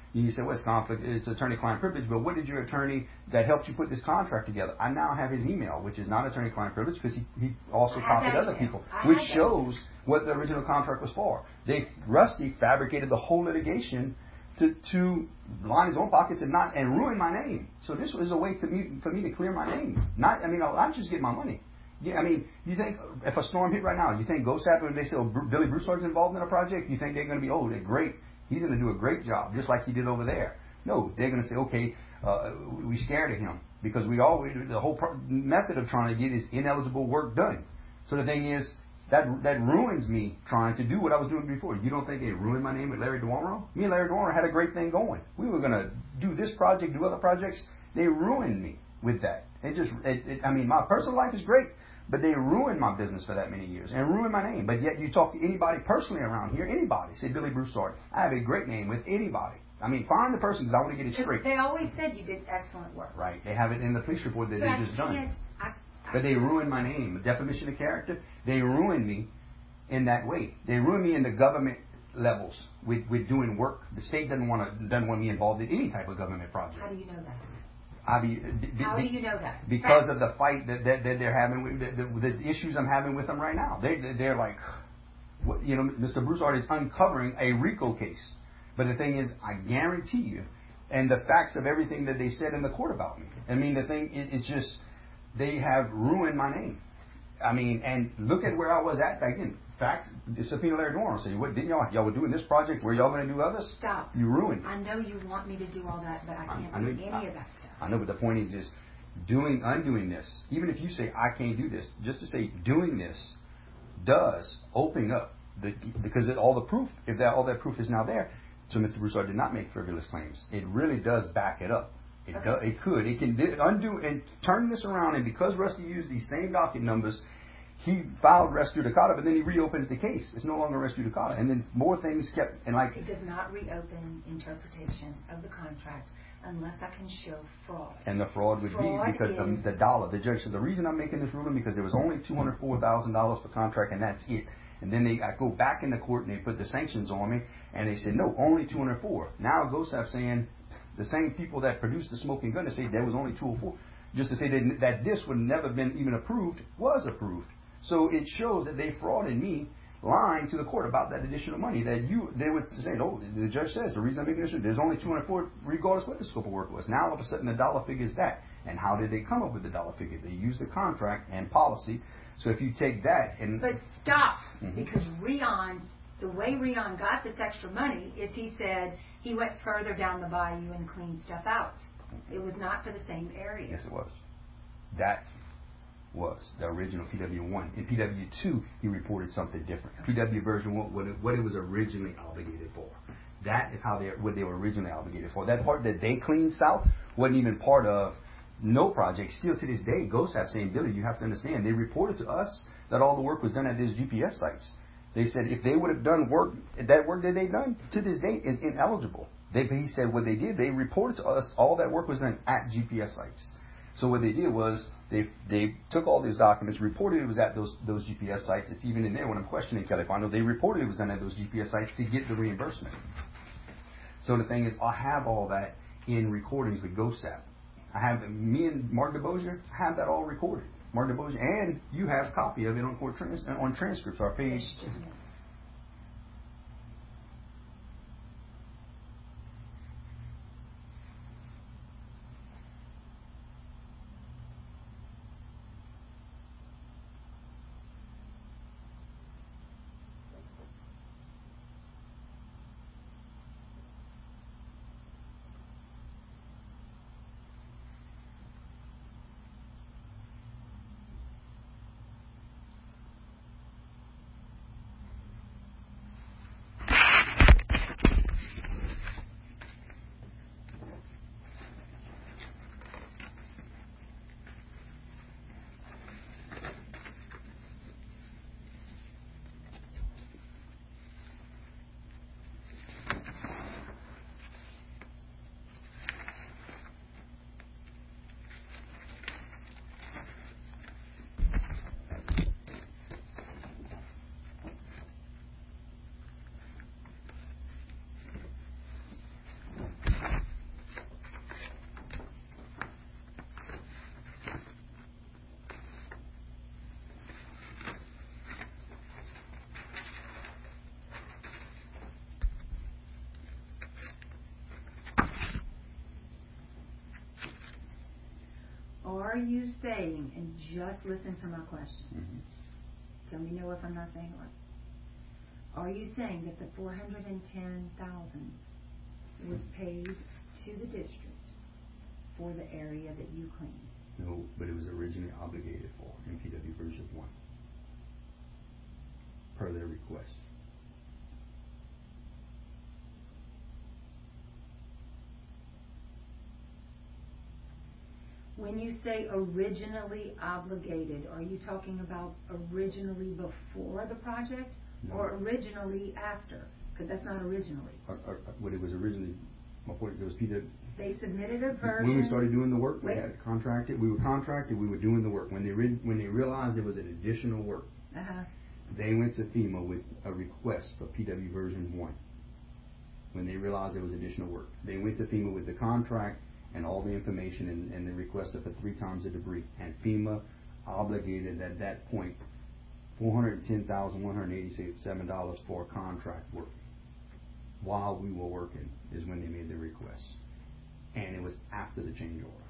You say, well, it's conflict, it's attorney-client privilege, but what did your attorney that helped you put this contract together? I now have his email, which is not attorney-client privilege because he also copied other people, which shows what the original contract was for. Rusty fabricated the whole litigation to line his own pockets and ruin my name. So this was a way for me to clear my name. I'll just get my money. Yeah, I mean, you think if a storm hit right now, you think GOSAP, when they say Billy Broussard's involved in a project, you think they're going to be, they're great. He's going to do a great job, just like he did over there. No, they're going to say, okay, we scared of him because the whole method of trying to get his ineligible work done. So the thing is, that ruins me trying to do what I was doing before. You don't think it ruined my name with Larry DeWamro? Me and Larry DeWamro had a great thing going. We were going to do this project, do other projects. They ruined me with that. My personal life is great, but they ruined my business for that many years and ruined my name. But yet you talk to anybody personally around here, anybody, say Billy Broussard, I have a great name with anybody. Find the person because I want to get it straight. They always said you did excellent work. Right. They have it in the police report that they just done. But they ruined my name. Defamation of character, they ruined me in that way. They ruined me in the government levels with doing work. The state doesn't want me involved in any type of government project. How do you know that? How do you know that? Because of the fight that they're having, with the issues I'm having with them right now. They're like, Mr. Broussard is uncovering a RICO case. But the thing is, I guarantee you, and the facts of everything that they said in the court about me. It's just, they have ruined my name. And look at where I was at back then. Fact, subpoena Larry DeWamro. Say, what didn't y'all were doing this project? Were y'all going to do others? Stop. You ruined it. I know you want me to do all that, but I can't do any of that stuff. I know, but the point is undoing this. Even if you say I can't do this, just to say doing this does open up because all the proof, all that proof is now there. So Mr. Broussard did not make frivolous claims. It really does back it up. It can undo and turn this around. And because Rusty used these same docket numbers, he filed res judicata, but then he reopens the case. It's no longer res judicata, and then more things kept It does not reopen interpretation of the contract unless I can show fraud. And the fraud would be because the dollar. The judge said the reason I'm making this ruling because there was only $204,000 per contract, and that's it. And then I go back in the court and they put the sanctions on me, and they said no, only 204. Now GOSAP saying the same people that produced the smoking gun, they say there was only 204, just to say that this would never been even approved was approved. So it shows that they frauded me, lying to the court about that additional money that they would say, no, the judge says the reason I'm making this, there's only 204 regardless what the scope of work was. Now all of a sudden the dollar figure is that. And how did they come up with the dollar figure? They used the contract and policy. So if you take that and... But stop, because the way Rion got this extra money is he said he went further down the bayou and cleaned stuff out. It was not for the same area. Yes, it was. That was the original PW1. In PW2, he reported something different. PW version 1, what it was originally obligated for. That is what they were originally obligated for. That part that they cleaned south wasn't even part of no project. Still to this day, GOSAP saying, Billy, you have to understand, they reported to us that all the work was done at these GPS sites. They said if they would have done that work that they done, to this day is ineligible. He said what they did, they reported to us all that work was done at GPS sites. So what they did was they took all these documents, reported it was at those GPS sites. It's even in there when I'm questioning Kelly Fondo. They reported it was done at those GPS sites to get the reimbursement. So the thing is, I have all that in recordings with GOSAP. I have me and Mark DeBosier have that all recorded. Mark DeBosier, and you have a copy of it on court on transcripts. Our page. you saying, and just listen to my question, tell me no if I'm not saying it right. Are you saying that the $410,000 was paid to the district for the area that you cleaned? No, but it was originally obligated for MPW version 1 per their request. When you say originally obligated, are you talking about originally before the project? No. Or originally after? Because that's not originally. What it was originally, my point, it was PW. They submitted a version. When we started doing the work, we had contracted. We were contracted. We were doing the work. When they realized there was an additional work, they went to FEMA with a request for PW version 1. When they realized there was additional work, they went to FEMA with the contract and all the information and the request for 3 times the debris. And FEMA obligated at that point $410,187 for contract work. While we were working is when they made the request. And it was after the change order.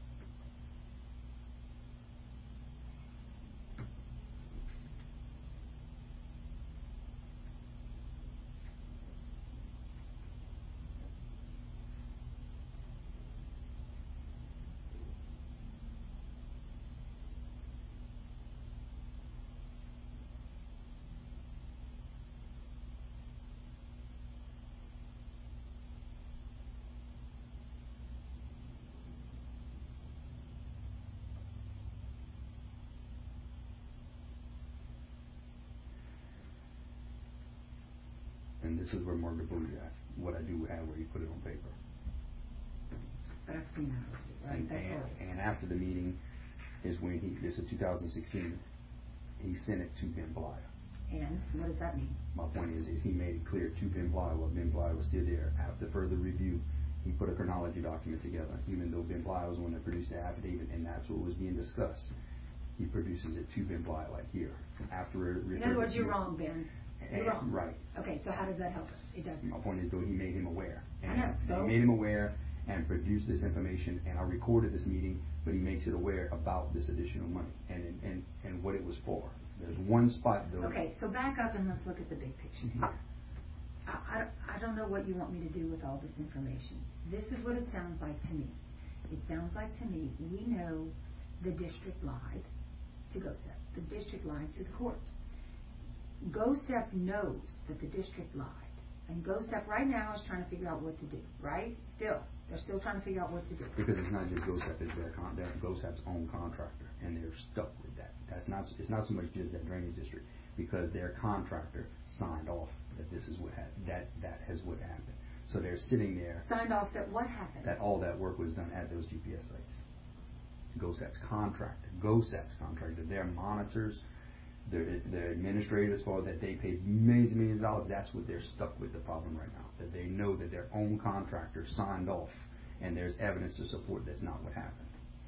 And this is where Mark DeBouge asked what I do with where he put it on paper. But I've seen that already, right? And after the meeting is when this is 2016, he sent it to Ben Bleier. And what does that mean? My point is he made it clear to Ben Bleier while Ben Bleier was still there. After further review, he put a chronology document together, even though Ben Bleier was the one that produced the affidavit, and that's what was being discussed. He produces it to Ben Bleier, like here. In other words, you're wrong, Ben. You're wrong. Right. Okay, so how does that help us? It doesn't. My point is, though, he made him aware. And I know. So he made him aware and produced this information, and I recorded this meeting, but he makes it aware about this additional money and what it was for. There's one spot, though. Okay, so back up and let's look at the big picture. I don't know what you want me to do with all this information. This is what it sounds like to me. It sounds like to me we know the district lied to GOSEP. The district lied to the court. GOSEP knows that the district lied. And GOSEP right now is trying to figure out what to do, right? They're still trying to figure out what to do. Because it's not just GOSEP, it's their GOSEP's own contractor, and they're stuck with that. It's not so much just that drainage district, because their contractor signed off that this is what happened. That has what happened. So they're sitting there. Signed off that what happened? That all that work was done at those GPS sites. GOSEP's contractor, their monitors, the administrators for that they paid millions and millions of dollars. That's what they're stuck with, the problem right now. That they know that their own contractor signed off, and there's evidence to support that's not what happened.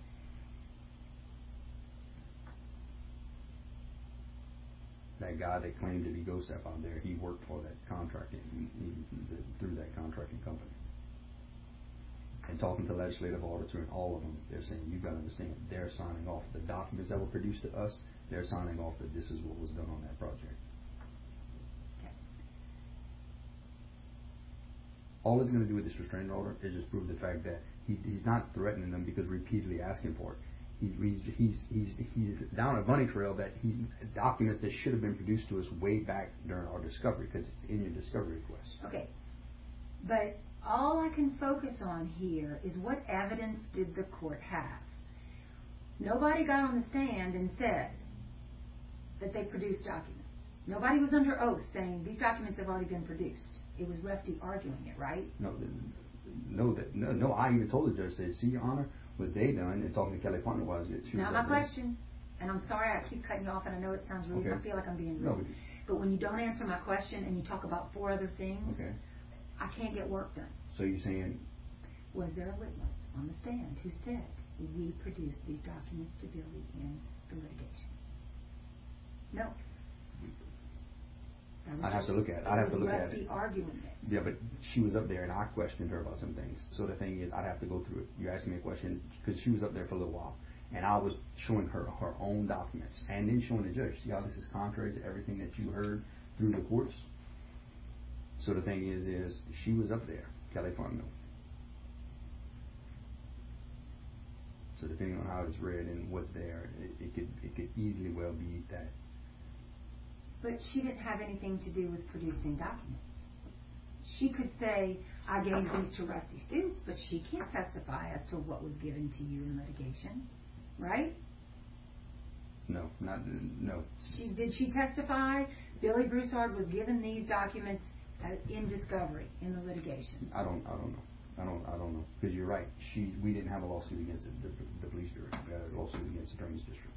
That guy that claimed to be GOSEP out there, he worked for that contracting, through that contracting company. And talking to the legislative auditor and all of them, they're saying, you've got to understand, they're signing off. The documents that were produced to us, they're signing off that this is what was done on that project. Okay. All it's going to do with this restraining order is just prove the fact that he's not threatening them because repeatedly asking for it. He's down a bunny trail that documents that should have been produced to us way back during our discovery, because it's in your discovery request. Okay. But all I can focus on here is what evidence did the court have? Nobody got on the stand and said that they produced documents. Nobody was under oath saying these documents have already been produced. It was Rusty arguing it, right? No. I even told the judge, see, Your Honor, what they done, and talking to Kelly Partner was it. Now my question, and I'm sorry I keep cutting you off, and I know it sounds rude. Okay. I feel like I'm being rude. No. But when you don't answer my question and you talk about 4 other things, okay, I can't get work done. So you're saying? Was there a witness on the stand who said, we produced these documents to Billy in the litigation? No. I'd have to look at it. I'd have to look at it. Arguing it. Yeah, but she was up there and I questioned her about some things. So the thing is, I'd have to go through it. You asked me a question because she was up there for a little while. And I was showing her her own documents and then showing the judge, see how this is contrary to everything that you heard through the courts? So the thing is she was up there, Kelly Fontenot. So depending on how it's read and what's there, it could easily well be that. But she didn't have anything to do with producing documents. She could say, I gave these to Rusty Stutes, but she can't testify as to what was given to you in litigation, right? No. Did she testify? Billy Broussard was given these documents in discovery in the litigation. I don't know. I don't know, because you're right. We didn't have a lawsuit against the police bureau. We had a lawsuit against the attorney's district.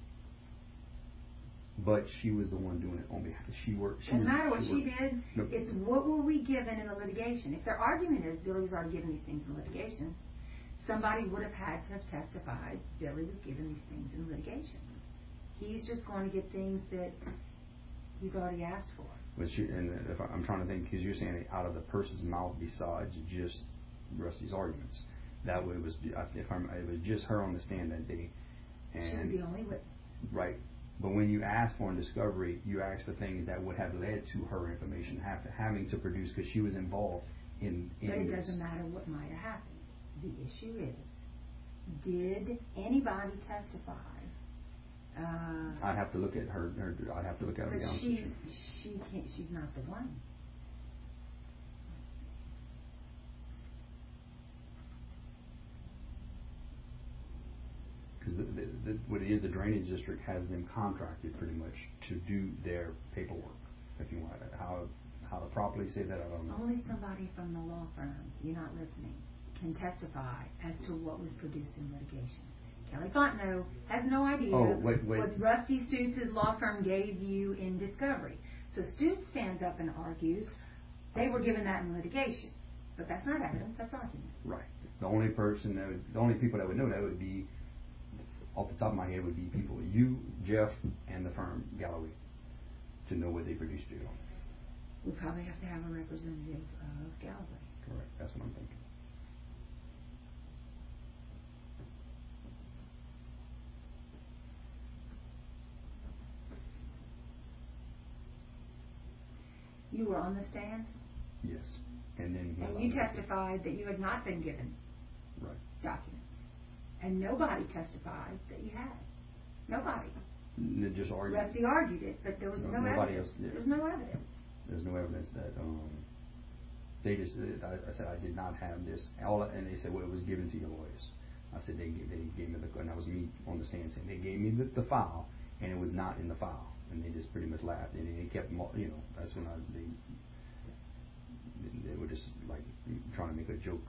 But she was the one doing it on behalf. Doesn't matter what she did. No. It's what were we given in the litigation. If their argument is Billy was already given these things in litigation, somebody would have had to have testified Billy was given these things in litigation. He's just going to get things that he's already asked for. If I'm trying to think, because you're saying out of the person's mouth besides just Rusty's arguments, that way it was just her on the stand that day, and she was the only witness. Right, but when you ask for in discovery, you ask for things that would have led to her information having to produce, because she was involved in. But it doesn't matter what might have happened. The issue is, did anybody testify? I'd have to look at her. I'd have to look at her. But she can't. She's not the one. Because what it is, the drainage district has them contracted pretty much to do their paperwork. If you want how to properly say that, I don't know. Only somebody from the law firm, you're not listening, can testify as to what was produced in litigation. Kelly Fontenot has no idea what Rusty Stutes' law firm gave you in discovery. So Stutes stands up and argues they were given that in litigation, but that's not evidence. That's argument. Right. The only people that would know that would be, off the top of my head, would be people, you, Jeff, and the firm Galloway, to know what they produced to you. We probably have to have a representative of Galloway. Correct. That's what I'm thinking. You were on the stand? Yes. And you testified that you had not been given documents. And nobody testified that you had. Nobody. They just argued. Rusty argued it, but there was no evidence. There was no evidence. There's no evidence that they just. I said I did not have this. And they said, well, it was given to your lawyers. I said they gave me and that was me on the stand saying they gave me the file, and it was not in the file. And they just pretty much laughed, and they kept, that's when they were just like trying to make a joke.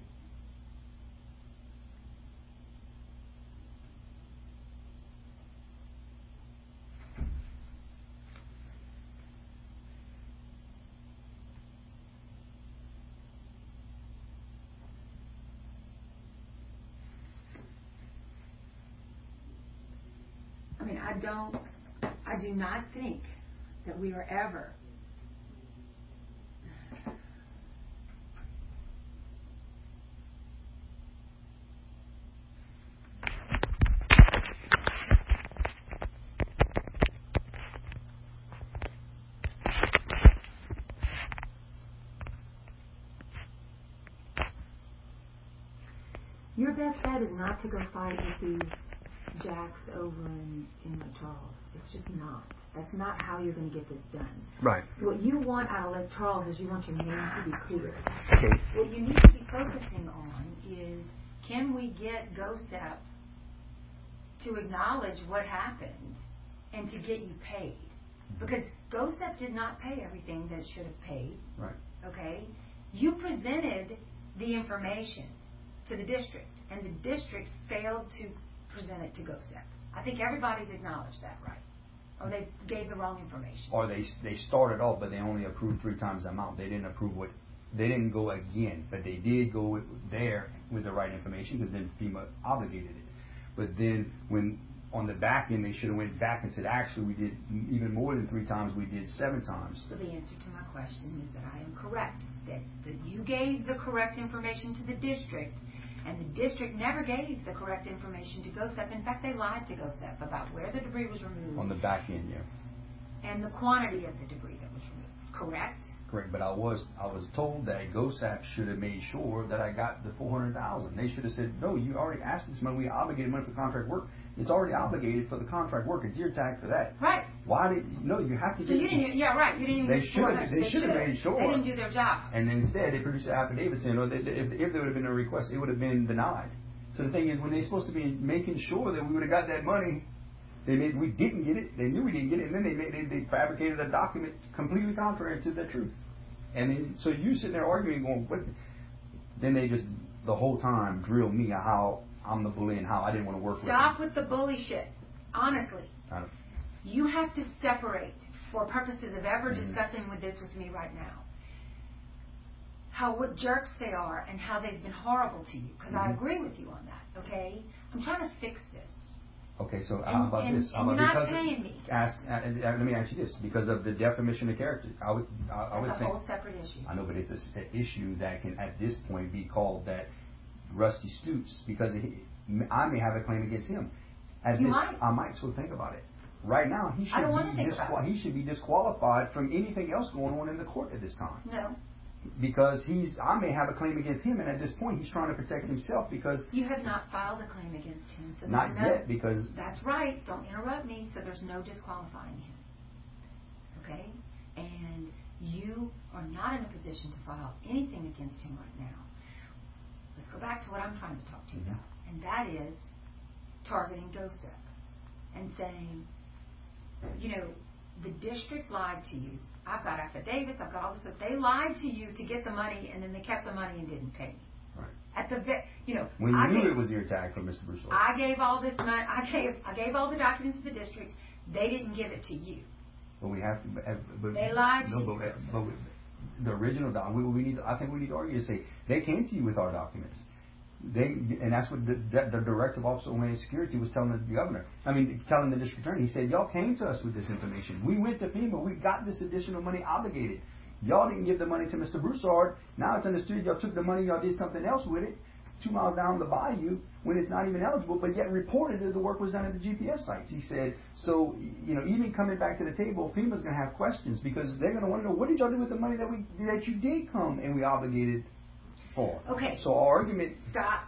I mean, I do not think that we are ever your best bet is not to go fight with these jacks over in Lake Charles. It's just not. That's not how you're going to get this done. Right. What you want out of Lake Charles is you want your name to be clear. Okay. What you need to be focusing on is, can we get GOSEP to acknowledge what happened and to get you paid? Because GOSEP did not pay everything that it should have paid. Right. Okay? You presented the information to the district, and the district failed to present it to GOSEP. I think everybody's acknowledged that, right? Or they gave the wrong information. Or they started off, but they only approved 3 times the amount. They didn't approve they didn't go again, but they did go there with the right information, because then FEMA obligated it. But then when on the back end, they should have went back and said, actually, we did even more than 3 times. We did 7 times. So the answer to my question is that I am correct. That you gave the correct information to the district, And the district never gave the correct information to GOSEP. In fact, they lied to GOSEP about where the debris was removed. On the back end, yeah. And the quantity of the debris that was removed. Correct? Correct, but I was told that GOSAP should have made sure that I got the $400,000. They should have said, no, you already asked for this money. We obligated money for contract work. It's already obligated for the contract work. It's your tag for that. Right. Why did you have to? So you didn't. Yeah, right. You didn't even. They should have made sure. They didn't do their job. And instead, they produced an affidavit saying, if there would have been a request, it would have been denied. So the thing is, when they're supposed to be making sure that we would have got that money, we didn't get it. They knew we didn't get it, and then they fabricated a document completely contrary to the truth. And then, so you sitting there arguing, going, what? Then they just the whole time drill me how I'm the bully and how I didn't want to work with them. Stop with the bully shit. Honestly, you have to separate, for purposes of ever discussing with me right now, what jerks they are and how they've been horrible to you. Because I agree with you on that. Okay, I'm trying to fix this. Okay, so how about this? And you're not paying me. Let me ask you this: because of the defamation of character, I would think a whole separate issue. I know, but it's an issue that can, at this point, be called that Rusty Stutes, because I may have a claim against him. I might still think about it. Right now, he should be disqualified from anything else going on in the court at this time. No. Because I may have a claim against him, and at this point, he's trying to protect himself because you have not filed a claim against him. So not yet, because that's right. Don't interrupt me. So there's no disqualifying him. Okay, and you are not in a position to file anything against him right now. Let's go back to what I'm trying to talk to you about, and that is targeting GOSEP and saying, the district lied to you. I've got affidavits. I've got all this stuff. They lied to you to get the money, and then they kept the money and didn't pay me. Right. When you knew it was your tag from Mr. Broussard. I gave all this money. I gave all the documents to the district. They didn't give it to you. But we have to. But they lied to you. But the original document. I think we need to argue and say they came to you with our documents. And that's what the Director of Office of Homeland Security was telling the governor. Telling the district attorney. He said, y'all came to us with this information. We went to FEMA. We got this additional money obligated. Y'all didn't give the money to Mr. Broussard. Now it's understood y'all took the money, y'all did something else with it 2 miles down the bayou when it's not even eligible, but yet reported that the work was done at the GPS sites. He said, so, even coming back to the table, FEMA's going to have questions because they're going to want to know, what did y'all do with the money that you did come and we obligated for? Okay. So our argument... Stop.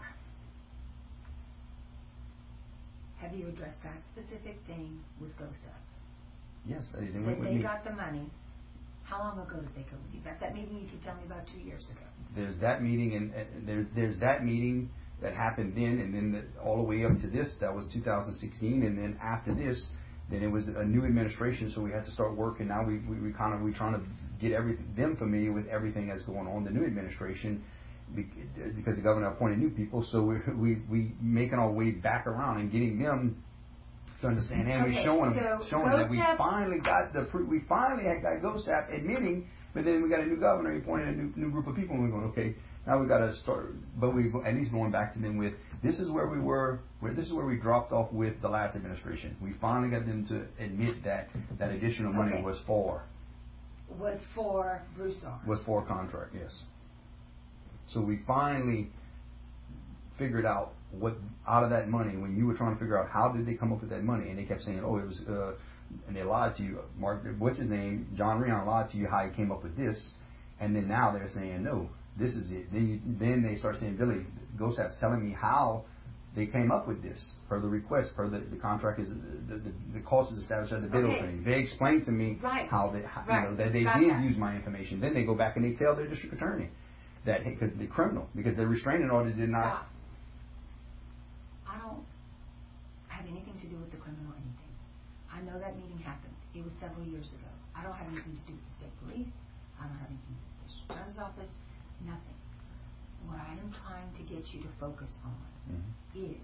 Have you addressed that specific thing with GOSEP? Yes. They got the money. How long ago did they go with you? That's that meeting you could tell me about 2 years ago. There's that meeting, and there's that meeting that happened then, and then all the way up to this, that was 2016, and then after this, then it was a new administration, so we had to start working. Now we trying to get them familiar with everything that's going on. The new administration, because the governor appointed new people, so we making our way back around and getting them to understand, and we're showing them that we finally got GOSAP admitting, but then we got a new governor, he appointed a new group of people, and we're going, okay, now we got to start, but we at least going back to them with, this is where we were, this is where we dropped off with the last administration. We finally got them to admit that additional money was for Broussard. Was for a contract, yes. So we finally figured out what out of that money, when you were trying to figure out how did they come up with that money, and they kept saying, it was, and they lied to you. Mark, what's his name? John Rion lied to you how he came up with this, and then now they're saying, no, this is it. Then they start saying, Billy, GOSAP's telling me how they came up with this per the request, per the contract is the cost is established at the bid opening. They explained to me how that they did use my information. Then they go back and they tell their district attorney that because the criminal, because the restraining order did not. Stop. I don't have anything to do with the criminal anything. I know that meeting happened. It was several years ago. I don't have anything to do with the state police. I don't have anything to do with the district attorney's office. Nothing. What I am trying to get you to focus on is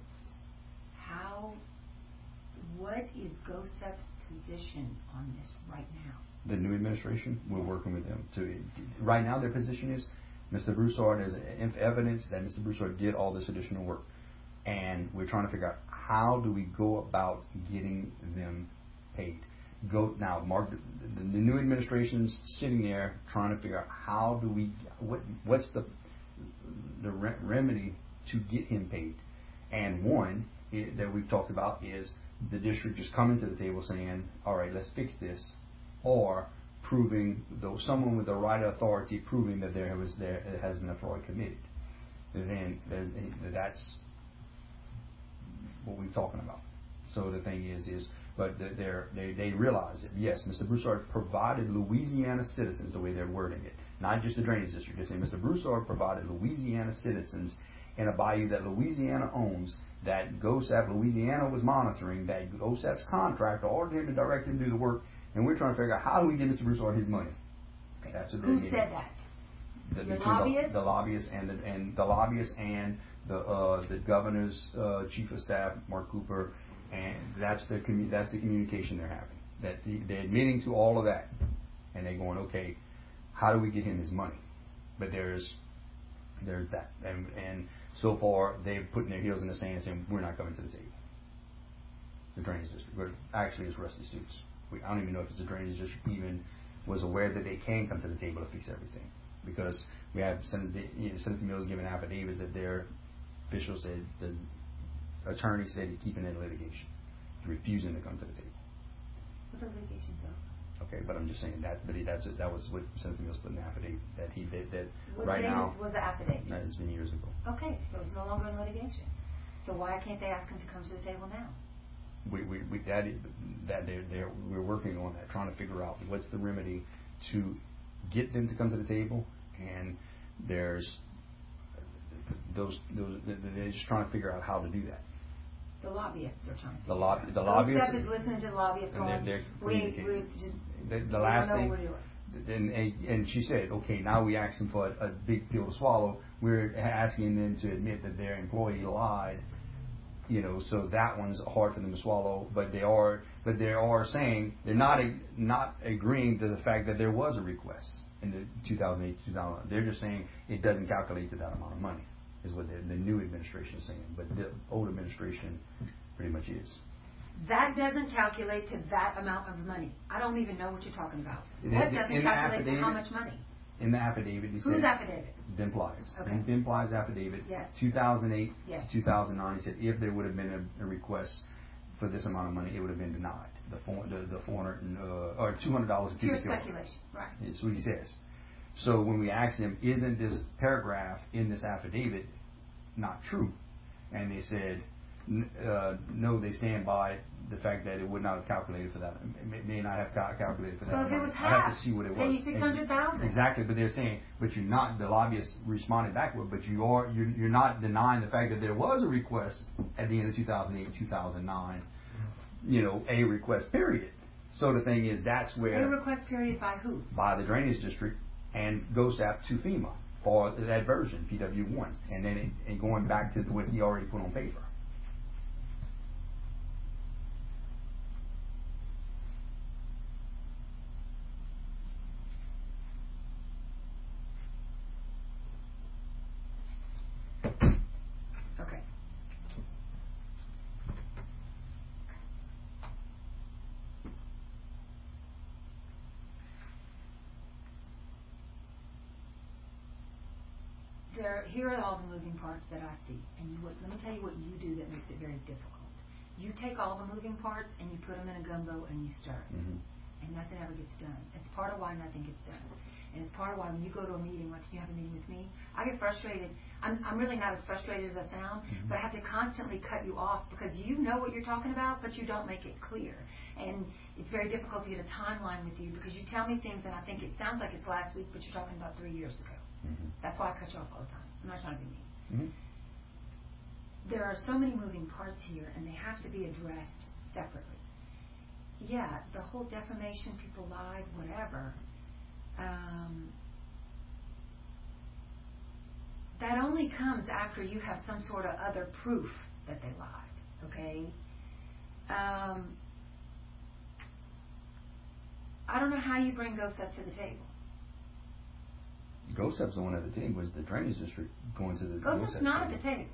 what is GOSEP's position on this right now? The new administration, we're working with them. Right now their position is Mr. Broussard has evidence that Mr. Broussard did all this additional work. And we're trying to figure out how do we go about getting them paid. Mark, the new administration's sitting there trying to figure out how do we, what's the remedy to get him paid. And one that we've talked about is the district just coming to the table saying, all right, let's fix this, or proving, though someone with the right authority proving that there has been a fraud committed. And then that's what we're talking about. So the thing is, but they realize that yes, Mr. Broussard provided Louisiana citizens, the way they're wording it, not just the drainage district. They're saying Mr. Broussard provided Louisiana citizens in a bayou that Louisiana owns, that GOSAP Louisiana was monitoring, that GOSAP's contractor ordered him to direct him to do the work, and we're trying to figure out how do we get Mr. Broussard his money. Okay. That's what Who said that? The lobbyists? The lobbyists and the lobbyists and the governor's chief of staff, Mark Cooper, and that's the communication they're having. That they're admitting to all of that, and they're going, okay, how do we get him his money? But there's that, and so far they're putting their heels in the sand, saying we're not coming to the table. The drainage district, but actually it's Rusty Stoops. I don't even know if it's the drainage district even was aware that they can come to the table to fix everything, because we have Senator Mills giving affidavits that their officials said, the attorney said he's keeping it in litigation, refusing to come to the table. What's the litigation though? Okay, but I'm just saying that. But that was what Senator Mills put in the affidavit that he did. That what right now was the affidavit? It's been years ago. Okay, so it's no longer in litigation. So why can't they ask him to come to the table now? We're working on that, trying to figure out what's the remedy to get them to come to the table, and there's those they're just trying to figure out how to do that. The lobbyists are trying to. The lobbyists. GOSAP is listening to the lobbyists going, we just the last don't know thing. what we're doing. And she said, okay, now we asking for a big pill to swallow. We're asking them to admit that their employee lied. So that one's hard for them to swallow. But they are saying they're not agreeing to the fact that there was a request in the 2008-2009. They're just saying it doesn't calculate to that amount of money, is what the new administration is saying. But the old administration pretty much is. That doesn't calculate to that amount of money. I don't even know what you're talking about. What doesn't calculate to how much money? In the affidavit, he said. Whose affidavit? Ben Ply's. Okay. Ben Ply's affidavit. Yes. 2008, yes. 2009. He said if there would have been a request for this amount of money, it would have been denied. The $400 or $200. Pure speculation, right? That's what he says. So when we asked him, isn't this paragraph in this affidavit not true? And they said, no, they stand by the fact that it would not have calculated for that. It may not have calculated for that. So if it was half, I have to see what it was. Then you $600,000. Exactly, but they're saying, but you're not. The lobbyists responded back with, but you're not denying the fact that there was a request at the end of 2008, 2009. A request period. So the thing is, that's where a request period by who? By the drainage district and GOSAP to FEMA for that version, PW1, and then and going back to what he already put on paper. Okay. Here are all the moving parts that I see, and let me tell you what you do that makes it very difficult. You take all the moving parts and you put them in a gumbo and you stir it, and nothing ever gets done. It's part of why nothing gets done, and it's part of why when you go to a meeting, like you have a meeting with me, I get frustrated. I'm really not as frustrated as I sound, but I have to constantly cut you off because you know what you're talking about, but you don't make it clear, and it's very difficult to get a timeline with you because you tell me things and I think it sounds like it's last week, but you're talking about 3 years ago. That's why I cut you off all the time. I'm not trying to be mean. There are so many moving parts here, and they have to be addressed separately. Yeah, the whole defamation, people lied, whatever. That only comes after you have some sort of other proof that they lied. Okay. I don't know how you bring GOSAP to the table. GOSAP's the one at the table. Was the drainage district going to the GOSAP's not at the table.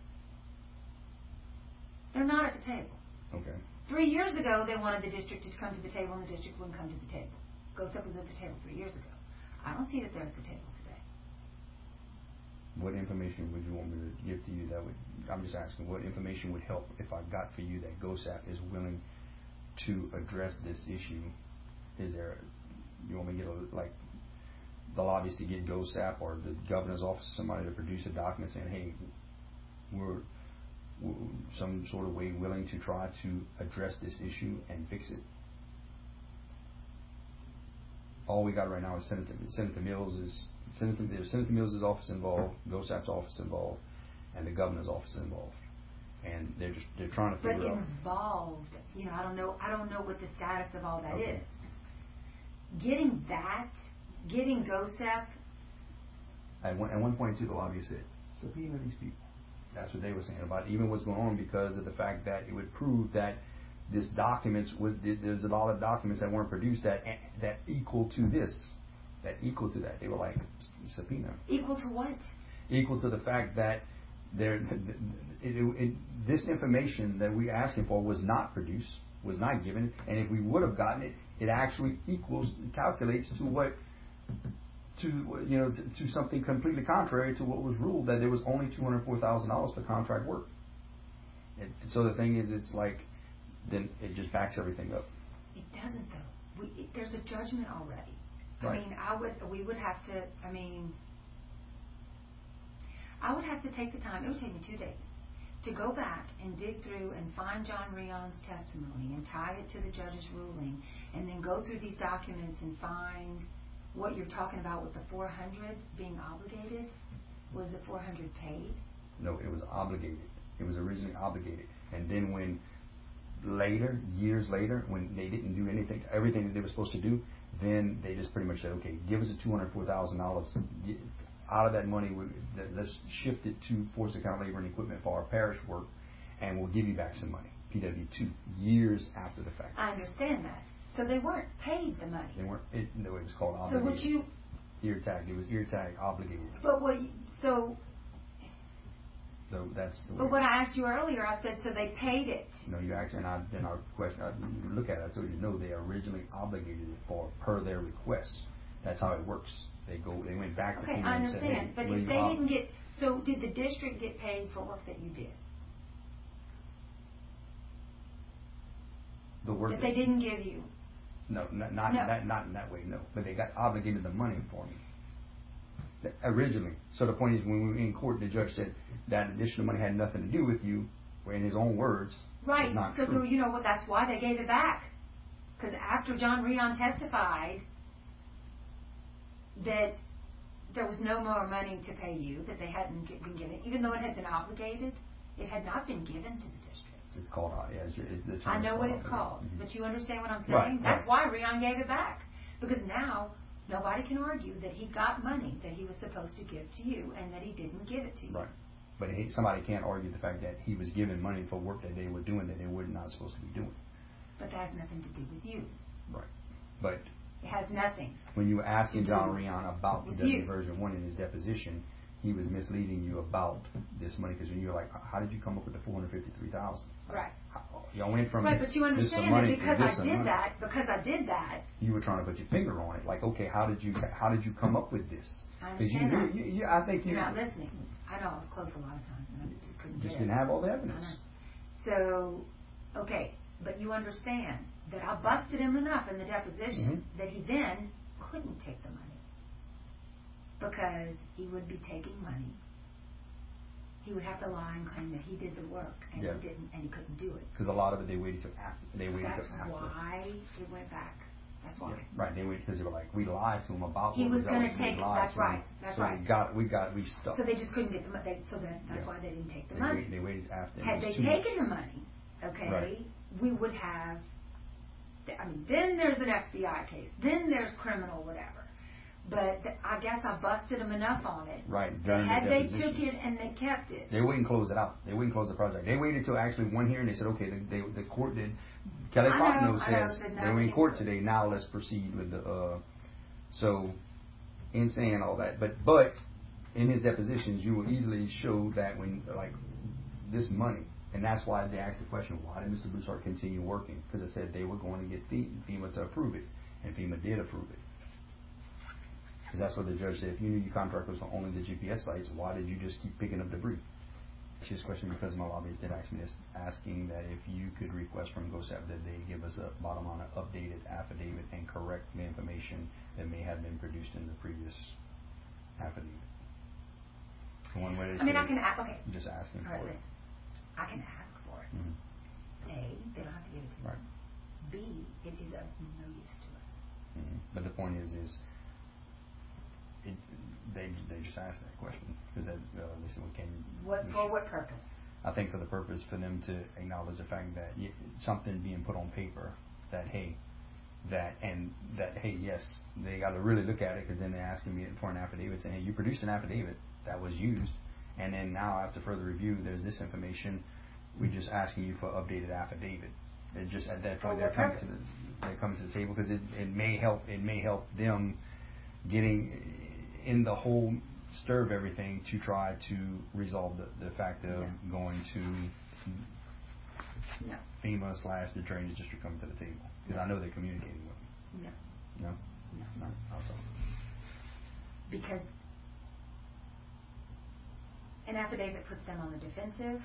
They're not at the table. Okay. 3 years ago, they wanted the district to come to the table, and the district wouldn't come to the table. GOSAP was at the table 3 years ago. I don't see that they're at the table today. What information would you want me to give to you that would, I'm just asking, what information would help if I got for you that GOSAP is willing to address this issue? Is there, you want me to get like the lobbyists to get GOSAP or the governor's office, somebody to produce a document saying, hey, we're some sort of way willing to try to address this issue and fix it? All we got right now is Senator Mills' office involved, GOSAP's office involved, and the governor's office involved, and they're trying to figure out. But involved, I don't know what the status of all that is. Getting GOSAP. At one point too, the lobbyist said, subpoena these people. That's what they were saying about even what's going on, because of the fact that it would prove that there's a lot of documents that weren't produced that equal to this, that equal to that. They were like, subpoena. Equal to what? Equal to the fact that this information that we're asking for was not produced, was not given, and if we would have gotten it, it actually calculates to to something completely contrary to what was ruled, that there was only $204,000 for contract work. So the thing is, it's like, then it just backs everything up. It doesn't though. There's a judgment already. Right. I would have to take the time, it would take me 2 days, to go back and dig through and find John Rion's testimony and tie it to the judge's ruling, and then go through these documents and find what you're talking about with the 400 being obligated. Was the 400 paid? No, it was obligated. It was originally obligated. And then when years later, when they didn't do everything that they were supposed to do, then they just pretty much said, okay, give us the $204,000. Out of that money, let's shift it to Force Account Labor and Equipment for our parish work, and we'll give you back some money. PW2, years after the fact. I understand that. So they weren't paid the money. They weren't. No, it was called obligated. So ear tag. It was ear tag obligated. But So that's the way. But what I asked you earlier, I said, so they paid it. No, you actually, and our question, look at it, I told you, no, they originally obligated it per their request. That's how it works. They went back to FEMA I and said, hey, understand. But if they didn't get, so did the district get paid for work that you did? The work that they didn't give you? No, not in that way, no. But they got obligated the money for me. Originally. So the point is, when we were in court, the judge said that additional money had nothing to do with you, or in his own words. Right. Not so true. That's why they gave it back. Because after John Rion testified that there was no more money to pay you, that they hadn't been given, even though it had been obligated, it had not been given to the district. It's called, I know what it's called, but you understand what I'm saying? Right, That's why Rion gave it back. Because now, nobody can argue that he got money that he was supposed to give to you and that he didn't give it to you. Right. But somebody can't argue the fact that he was given money for work that they were doing that they were not supposed to be doing. But that has nothing to do with you. Right. But it has nothing. When you were asking John Rion about PW version 1 in his deposition, he was misleading you about this money, because when you were like, how did you come up with the $453,000? Right. Y'all went from but you understand that because I did that. You were trying to put your finger on it, like, okay, how did you come up with this? I understand that. I think you're not listening. I know I was close a lot of times, and I just couldn't get it. Didn't have all the evidence. So, okay, but you understand that I busted him enough in the deposition that he then couldn't take the money, because he would be taking money. He would have to lie and claim that he did the work, and he didn't, and he couldn't do it. Because a lot of it they waited till after. That's why it went back. That's why. Yeah, right. They waited because they were like, we lied to him about. He was going to take. That's right. That's right. We stuck. So they just couldn't get the money. So that's why they didn't take the money. They waited after. Had they taken the money, okay, we would have. I mean, then there's an FBI case. Then there's criminal whatever. But I guess I busted them enough on it. Right. They took it and they kept it. They wouldn't close it out. They wouldn't close the project. They waited till actually one hearing. They said, okay, the court did. Kelly Fontenot says they were in court today. Now let's proceed with the. So, in saying all that, but in his depositions, you will easily show that when this money, and that's why they asked the question, why did Mr. Broussard continue working? Because they said they were going to get FEMA to approve it, and FEMA did approve it. Because that's what the judge said. If you knew your contract was for only the GPS sites, why did you just keep picking up debris? She's questioning because my lobbyist did ask me this, asking that if you could request from GOSAP that they give us a bottom line updated affidavit and correct the information that may have been produced in the previous affidavit. One way to I mean, I can ask. Okay. Just asking for it. Listen. I can ask for it. Mm-hmm. A, they don't have to give it to me. Right. B, it is of no use to us. Mm-hmm. But the point is they just asked that question because they said, well, can for what purpose? I think for the purpose for them to acknowledge the fact that something being put on paper that hey, yes, they got to really look at it because then they're asking me for an affidavit saying, hey, you produced an affidavit that was used, and then now after further review, there's this information. We're just asking you for updated affidavit. It just at that point they're coming to the table because it may help them getting in the whole stir of everything to try to resolve the fact of going to FEMA / the Drainage District coming to the table because I know they're communicating with them. No. How so? Because an affidavit puts them on the defensive.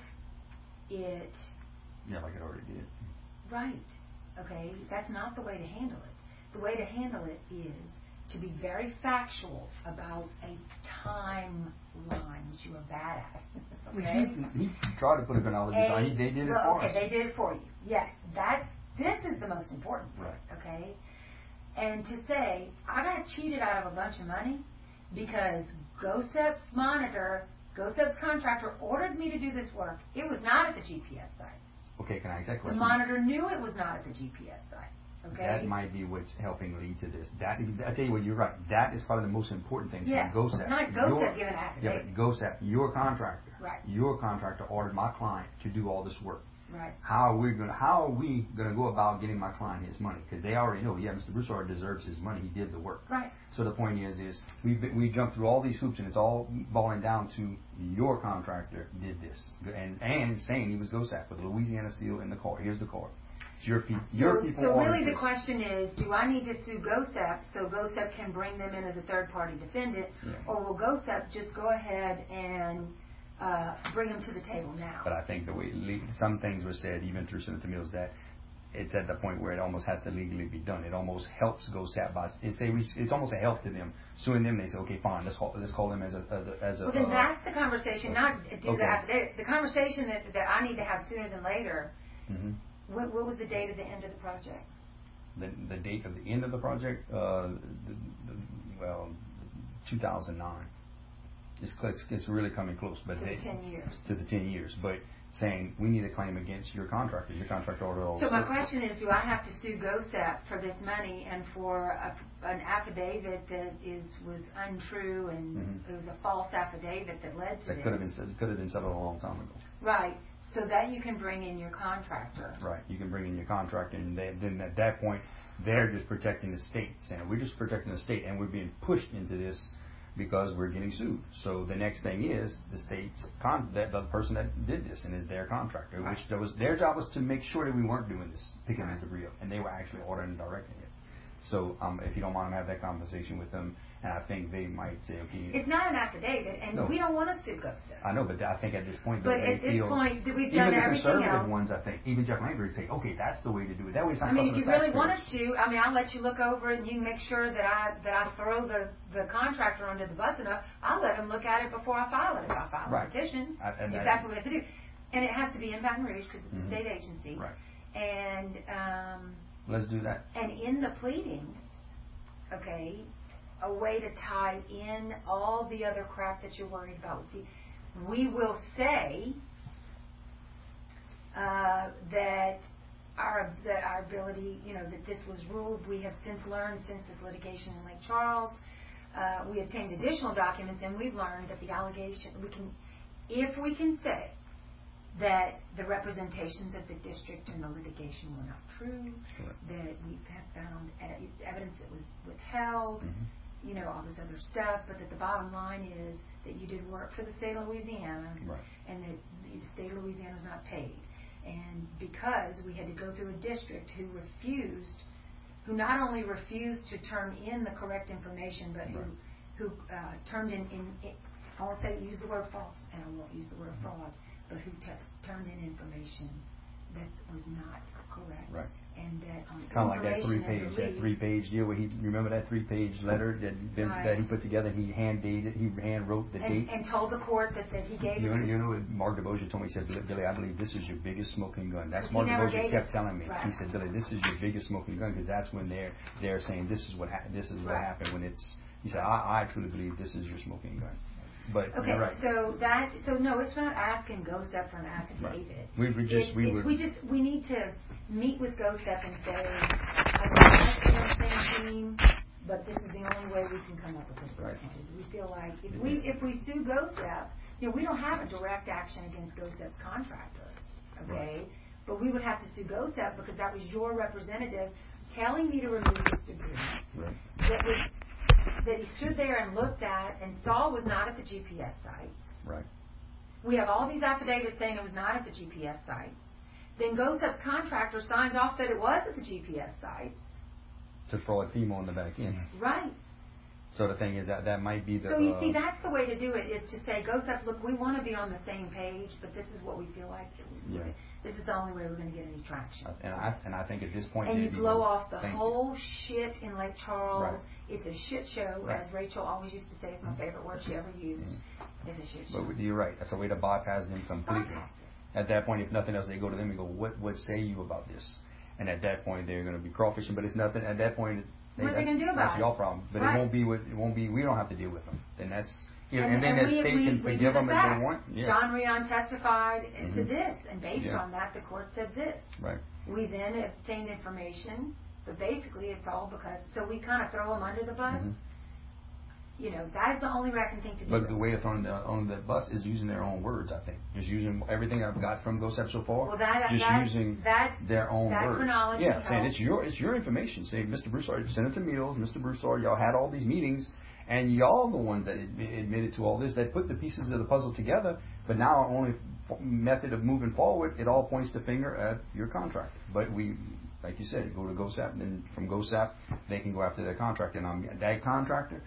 Like it already did. Right. Okay. That's not the way to handle it. The way to handle it is to be very factual about a timeline, which you are bad at. Okay. He tried to put a chronology on. They did it for us. Okay, they did it for you. Yes. This is the most important part. Right. Okay. And to say I got cheated out of a bunch of money because GOSEP's contractor ordered me to do this work. It was not at the GPS sites. Okay, can I ask that question? The monitor knew it was not at the GPS sites. Okay. That might be what's helping lead to this. I tell you what, you're right. That is probably the most important thing. Yeah. So GOSAP. Not GOSAP giving affidavit. Yeah, but GOSAP, your contractor. Right. Your contractor ordered my client to do all this work. Right. How are we gonna go about getting my client his money? Because they already know, Mr. Bruce already deserves his money. He did the work. Right. So the point is we jumped through all these hoops, and it's all boiling down to your contractor did this, and saying he was GOSAP with the Louisiana seal in the car. Here's the card. It's your people. So really, the question is: do I need to sue GOSAP so GOSAP can bring them in as a third-party defendant, or will GOSAP just go ahead and bring them to the table now? But I think the way some things were said, even through Senator Mills, that it's at the point where it almost has to legally be done. It almost helps GOSAP by it's almost a help to them. Suing them, they say, okay, fine, let's call them as a. Well, then that's the conversation, not do the affidavit. The conversation that I need to have sooner than later. Mm-hmm. What was the date of the end of the project? The date of the end of the project, 2009. It's really coming close, but to the 10 years. To the 10 years, but saying we need a claim against your contractor. Your contractor ordered all. So my question is, do I have to sue GOSAP for this money and for an affidavit that was untrue and it was a false affidavit that led to that this? Could have been settled a long time ago. Right. So that you can bring in your contractor. Right. You can bring in your contractor, and then at that point, they're just protecting the state, saying we're just protecting the state, and we're being pushed into this because we're getting sued. So the next thing is the state's the person that did this and is their contractor, which their job was to make sure that we weren't doing this, picking this debris up, and they were actually ordering and directing it. So if you don't mind, have that conversation with them, and I think they might say, okay. It's not an affidavit, and we don't want to sue GOSAP. I know, but I think at this point, but at this point, we've done everything else. Even the conservative ones, I think, even Jeff Landry would say, okay, that's the way to do it. That way, it's not. I mean, if you really wanted to, I'll let you look over it, and you can make sure that I throw the contractor under the bus enough. I'll let him look at it before I file it. If I file a petition, if that's what we have to do, and it has to be in Baton Rouge because it's a state agency. Right. And let's do that. And in the pleadings, okay, a way to tie in all the other crap that you're worried about. We will say that our ability, that this was ruled. We have since learned since this litigation in Lake Charles, we obtained additional documents, and we've learned that the allegation if we can say that the representations of the district in the litigation were not true, that we have found evidence that was withheld, all this other stuff, but that the bottom line is that you did work for the state of Louisiana, and that the state of Louisiana was not paid. And because we had to go through a district who not only refused to turn in the correct information, but who who turned in I won't say use the word false, and I won't use the word fraud, but who turned in information that was not correct. Right. And that kind of like that three-page deal where remember that 3-page letter that he put together. He hand wrote the date and told the court that he gave. You know what Mark DeBosia told me? He said, Billy, I believe this is your biggest smoking gun. That's Mark DeBosia kept telling me. Right. He said, Billy, this is your biggest smoking gun, because that's when they're saying this is what happened when it's. He said, I truly believe this is your smoking gun. But okay, you're right. So no, it's not asking GOSEP for an affidavit. Right. We need to meet with GOSEP and say, I think that's the same team, but this is the only way we can come up with this. Right. We feel like if we sue GOSEP, we don't have a direct action against GOSEP's contractor, okay? Right. But we would have to sue GOSEP because that was your representative telling me to remove this debris. Right. That he stood there and looked at and saw was not at the GPS sites. Right. We have all these affidavits saying it was not at the GPS sites. Then GOSEP's contractor signed off that it was at the GPS sites. To throw a FEMA on the back end. Right. So the thing is that might be the... So you see, that's the way to do it, is to say, GOSEP, look, we want to be on the same page, but this is what we feel like. This is the only way we're going to get any traction. And I think at this point... And you blow off the whole shit in Lake Charles. Right. It's a shit show, right. As Rachel always used to say. It's my favorite word she ever used. It's a shit show. But you're right. That's a way to bypass them completely. At that point, if nothing else, they go to them and go, what say you about this? And at that point, they're going to be crawfishing. But it's nothing. At that point... What are they going to do about it? That's your problem. But right. it won't be, we don't have to deal with them. And that's, and then the state can forgive them if they want. Yeah. John Rion testified to this, and based on that, the court said this. Right. We then obtained information, but basically it's all because, so we kind of throw them under the bus. That is the only way I can think to do it. But the way it's on the bus is using their own words, I think. Just using everything I've got from GOSEP so far. Well, using their own words. Chronology saying it's your information. Saying, Mr. Broussard, Senator Mills, Mr. Broussard, y'all had all these meetings, and y'all the ones that admitted to all this, that put the pieces of the puzzle together, but now our only method of moving forward, it all points the finger at your contractor. But we, like you said, go to GOSEP, and then from GOSEP, they can go after their contractor. And that contractor...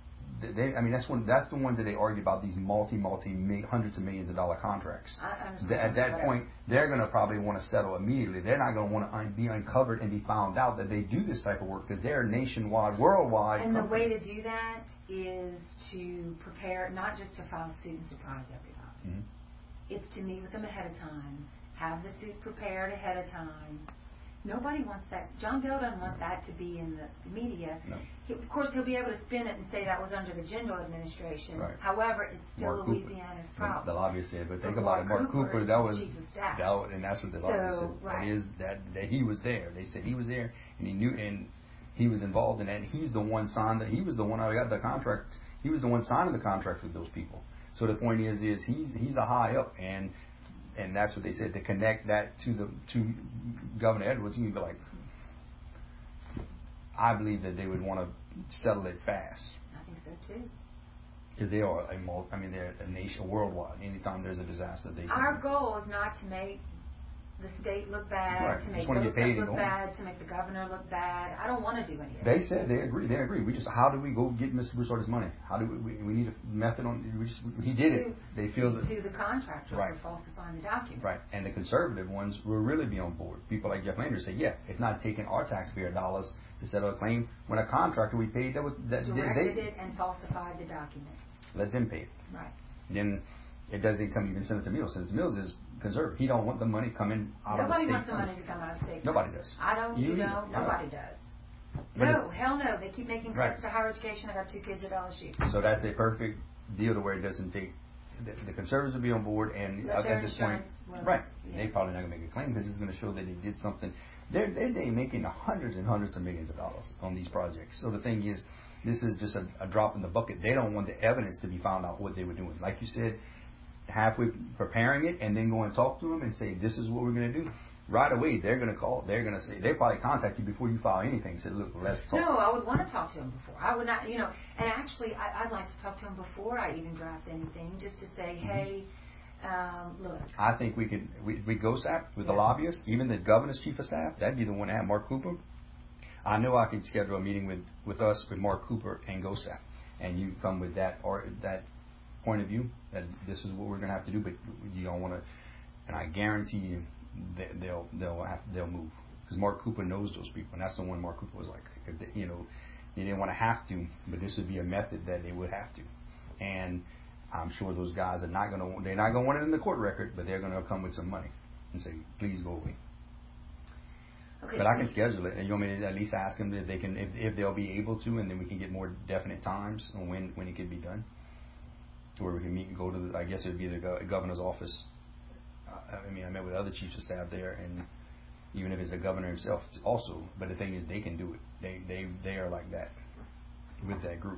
that's the one that they argue about, these multi hundreds of millions of dollar contracts. At that point, they're going to probably want to settle immediately. They're not going to want to be uncovered and be found out that they do this type of work, because they're nationwide, worldwide. And the way to do that is to prepare, not just to file a suit and surprise everybody. It's to meet with them ahead of time, have the suit prepared ahead of time. Nobody wants that. John Bell doesn't want that to be in the media. No. Of course, he'll be able to spin it and say that was under the Jindal administration. Right. However, it's still Mark Louisiana's problem. The lobbyist said, but think about it. Mark Cooper, that was, and that's what the lobbyist said. Right. That he was there. They said he was there, and he knew, and he was involved in that. And he's the one signed that. He was the one who got the contract. He was the one signing the contract with those people. So the point is he's a high up, and that's what they said, to connect that to Governor Edwards. You'd be like, I believe that they would want to settle it fast. I think so too. Because they are they're a nation, worldwide. Anytime there's a disaster, our goal is not to make the state look bad, right. to make GOSEP look bad, to make the governor look bad. I don't want to do any of that. They said they agree. We just, how do we go get Mr. Broussard's money? How do we need a method on? He did it. They feel that sue the contractor for falsifying the documents. Right, and the conservative ones will really be on board. People like Jeff Landry say, it's not taking our taxpayer dollars to settle a claim when a contractor we paid directed it and falsified the documents. Let them pay it. Right. Then it doesn't come even Senator Mills. Senator Mills is conservative. He don't want the money coming out of the state. Nobody wants the money to come out of the state. Nobody does. I don't. Nobody does. No, hell no. They keep making cuts to higher education. I got 2 kids at LSU. So that's a perfect deal to where it doesn't take. The conservatives will be on board, and at this point, they're probably not going to make a claim because it's going to show that they did something. They're making hundreds and hundreds of millions of dollars on these projects. So the thing is, this is just a drop in the bucket. They don't want the evidence to be found out what they were doing. Like you said, halfway preparing it and then go and talk to them and say, this is what we're going to do. Right away, they're going to call. They're going to say, they'll probably contact you before you file anything. Say, look, let's talk. No, I would want to talk to them before. I would not, and actually, I'd like to talk to them before I even draft anything, just to say, hey, look. I think we could, we GOSEP with the lobbyists, even the governor's chief of staff. That'd be the one to have Mark Cooper. I know I could schedule a meeting with us, with Mark Cooper and GOSEP. and you come with that point of view that this is what we're going to have to do, but you don't want to, and I guarantee you that they'll move, because Mark Cooper knows those people, and that's the one Mark Cooper was like, if they, they didn't want to have to, but this would be a method that they would have to, and I'm sure those guys are not going to, they're not going to want it in the court record, but they're going to come with some money and say, please go away. Okay. But I can schedule it, and you want me to at least ask them if they can, if they'll be able to, and then we can get more definite times on when it could be done, where we can meet and go to. I guess it would be the governor's office. I mean, I met with other chiefs of staff there, and even if it's the governor himself, also. But the thing is, they can do it. They are like that with that group.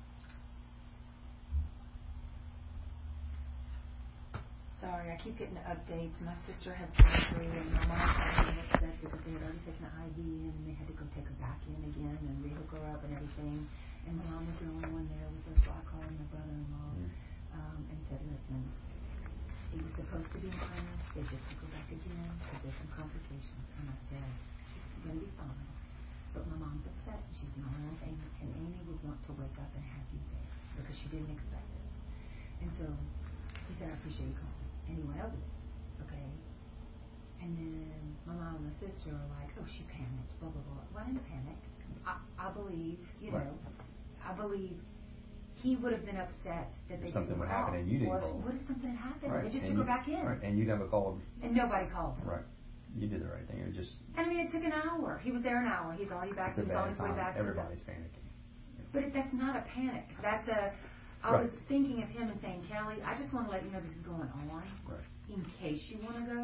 Sorry, I keep getting the updates. My sister had surgery, and my mom was upset because they had already taken the IV in, and they had to go take her back in again and rehook her up and everything. And my mom was the only one there with her, so I called my brother-in-law and said, listen, he was supposed to be in clinic. They just took her back again because there's some complications. And I said, she's going to be fine. But my mom's upset. She's not on Amy, and Amy would want to wake up and have you there because she didn't expect this. And so he said, I appreciate you calling. And he went over it, okay? And then my mom and my sister are like, oh, she panicked, blah, blah, blah. Well, I didn't panic. I believe, I believe he would have been upset that they something didn't would happen and you didn't call. What if something happened? Right. They just took her back in. Right. And you never called. And nobody called. Right. You did the right thing. It was just. I mean, it took an hour. He was there an hour. He's already back. He's on his way back. Everybody's panicking. But that's not a panic. That's a. I was thinking of him and saying, Kelly, I just want to let you know this is going on. Right. In case you want to go.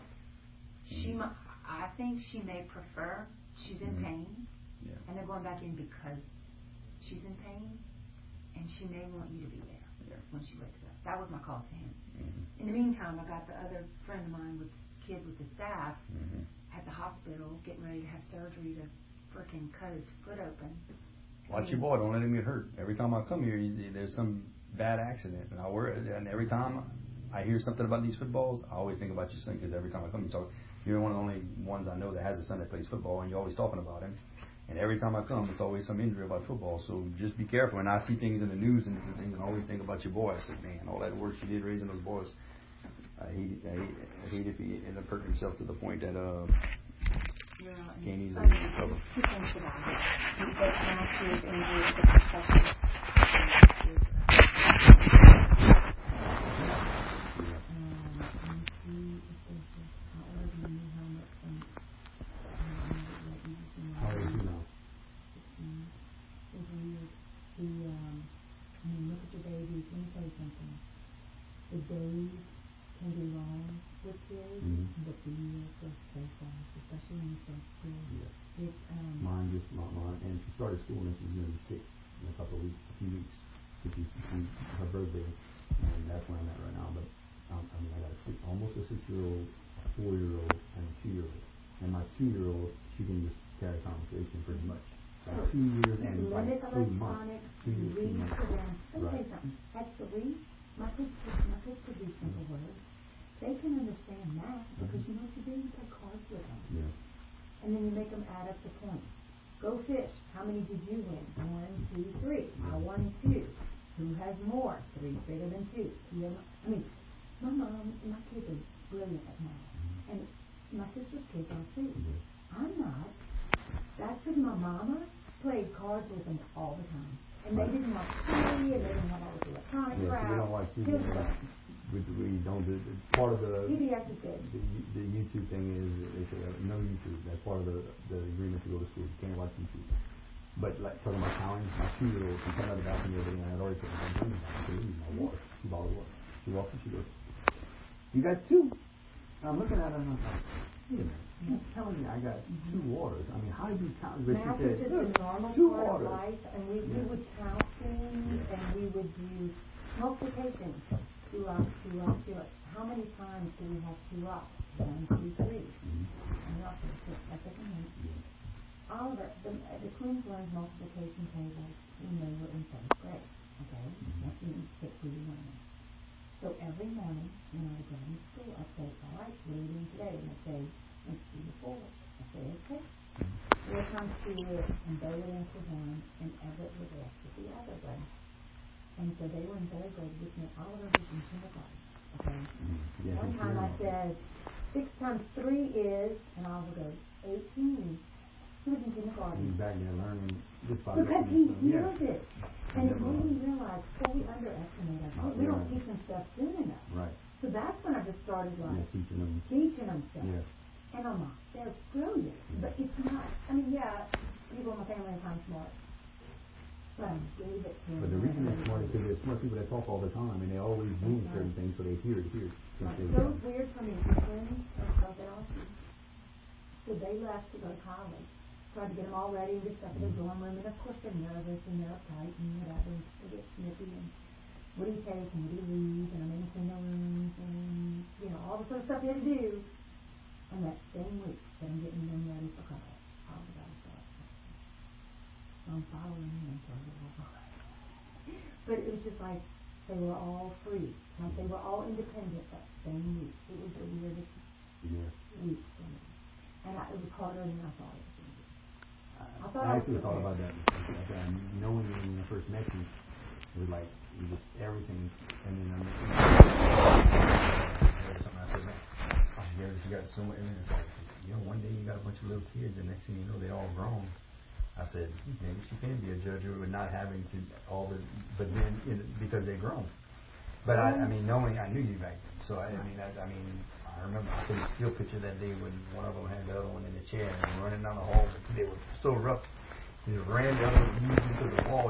I think she may prefer. She's in pain. Yeah. And they're going back in because she's in pain. And she may want you to be there when she wakes up. That was my call to him. In the meantime, I got the other friend of mine with this kid with the staff at the hospital getting ready to have surgery to frickin' cut his foot open. Watch your boy, don't let him get hurt. Every time I come here, there's some bad accident, and I worry. And every time I hear something about these footballs, I always think about your son, because every time I come, you're one of the only ones I know that has a son that plays football, and you're always talking about him. And every time I come, it's always some injury about football. So just be careful. And I see things in the news and different things, and I always think about your boy. I said, man, all that work she did raising those boys. I hate if he ended up hurting himself to the point that can't easily recover. Look at the babies. Let me tell you something. The days can be long with kids, but the years go so fast, especially when you start school. Yeah. Mine, and she started school and she's going to be 6 in a few weeks, which is her birthday, and that's where I'm at right now. But I got almost a 6-year-old, a 4-year-old, and a 2-year-old. And my 2-year-old, she can just carry conversation pretty much. 2 years and like 3 months. 2 years, 3 months. Let me tell you something. At 3, my kids could do simple words. They can understand math because you know what you do? You play cards with them. Yeah. And then you make them add up the points. Go fish. How many did you win? 1, 2, 3. I won 2. Who has more? 3 is bigger than 2. My mom, my kids are brilliant at math. And my sister's kids are too. I'm not. That's because my mama played cards with them all the time. And they didn't watch TV, and they didn't have all this electronic crap. We don't watch TV. We don't. Part of the PBS is good. The YouTube thing is they say no YouTube. That's part of the agreement to go to school. You can't watch YouTube. But like talking about counting, my 2-year-old, she came out of the bathroom the other day, and I had already put my water. She bottled water. She walks and she goes, "You got 2." I'm looking at her and I'm like, wait a minute. You're telling me I got 2 waters. I mean, how do you count? But math she said, is just a normal 2 part waters. of life, and we would count things, and we would do multiplication. 2 rocks, 2 rocks, 2 rocks. How many times do we have 2 rocks? 1, 2, 3. And that's a minute. Oliver, the twins learned multiplication tables when they were in 7th grade. Okay? That means 6 we learned. So every morning when I go to school, I say, all right, what are we doing today? And I say, let's do the 4. I say, okay. Here comes 2, and Bo would answer 1, and Everett would answer the other one. And so they were in third grade with me. Oliver was in kindergarten. Okay. Yeah, One time I said, 6 times 3 is, and Oliver goes, 18. He was in kindergarten. He's back there learning just by because he yeah. hears it. And it made me realize, we underestimate ourselves. We don't teach them stuff soon enough. Right. So that's when I just started teaching them stuff. Yeah. And I'm like, they're brilliant. But it's not, people in my family are kind of smart. But I gave it to them. But the reason they're smart is because they're smart people that talk all the time, and they always do certain things, so they hear it here. Right. So it was weird for me. The twins felt that also. So they left to go to college. Tried to get them all ready and get stuff in the dorm room, and of course they're nervous and they're uptight and whatever. They get snippy and what do you take and what do you leave, and I'm in between the rooms and all the sort of stuff you had to do. And that same week that I'm getting them ready for college, all the guys start. I'm following them for a little while. But it was just like they were all free. Like they were all independent that same week. It was the weirdest week for me. And it was harder than I thought it was going to be. I actually thought about that. Knowing you when I first met you, it was like just everything. And then something I said, man, you got so much. And it's like, one day you got a bunch of little kids, and next thing you know, they're all grown. I said, maybe she can be a judge with not having to but then because they're grown. But I knowing I knew you back then, so I remember I can still picture that day when one of them had the other one in the chair and running down the hall. They were so rough. They ran the other one into the wall.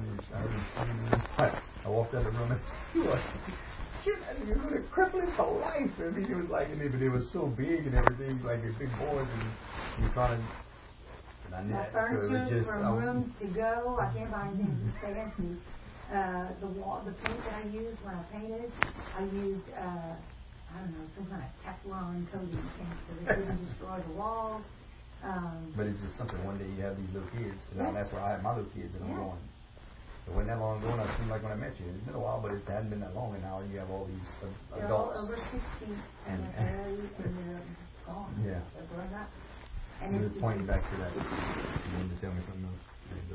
I walked out of the room and he was going to cripple him for life. I mean, it was like, but they were so big and everything, like they're big boys, and you kind of. My furniture from rooms to go. I can't buy anything fancy. The paint that I used when I painted, I used some kind of Teflon coating paint so they couldn't destroy the walls. But it's just something. One day you have these little kids, and that's where I had my little kids, and I'm going. It wasn't that long ago, and it seemed like when I met you. It's been a while, but it hadn't been that long, and now you have all these they're adults. They're all over 60, and they're gone. Yeah. They're grown up. And you were pointing back to that. You wanted to tell me something else?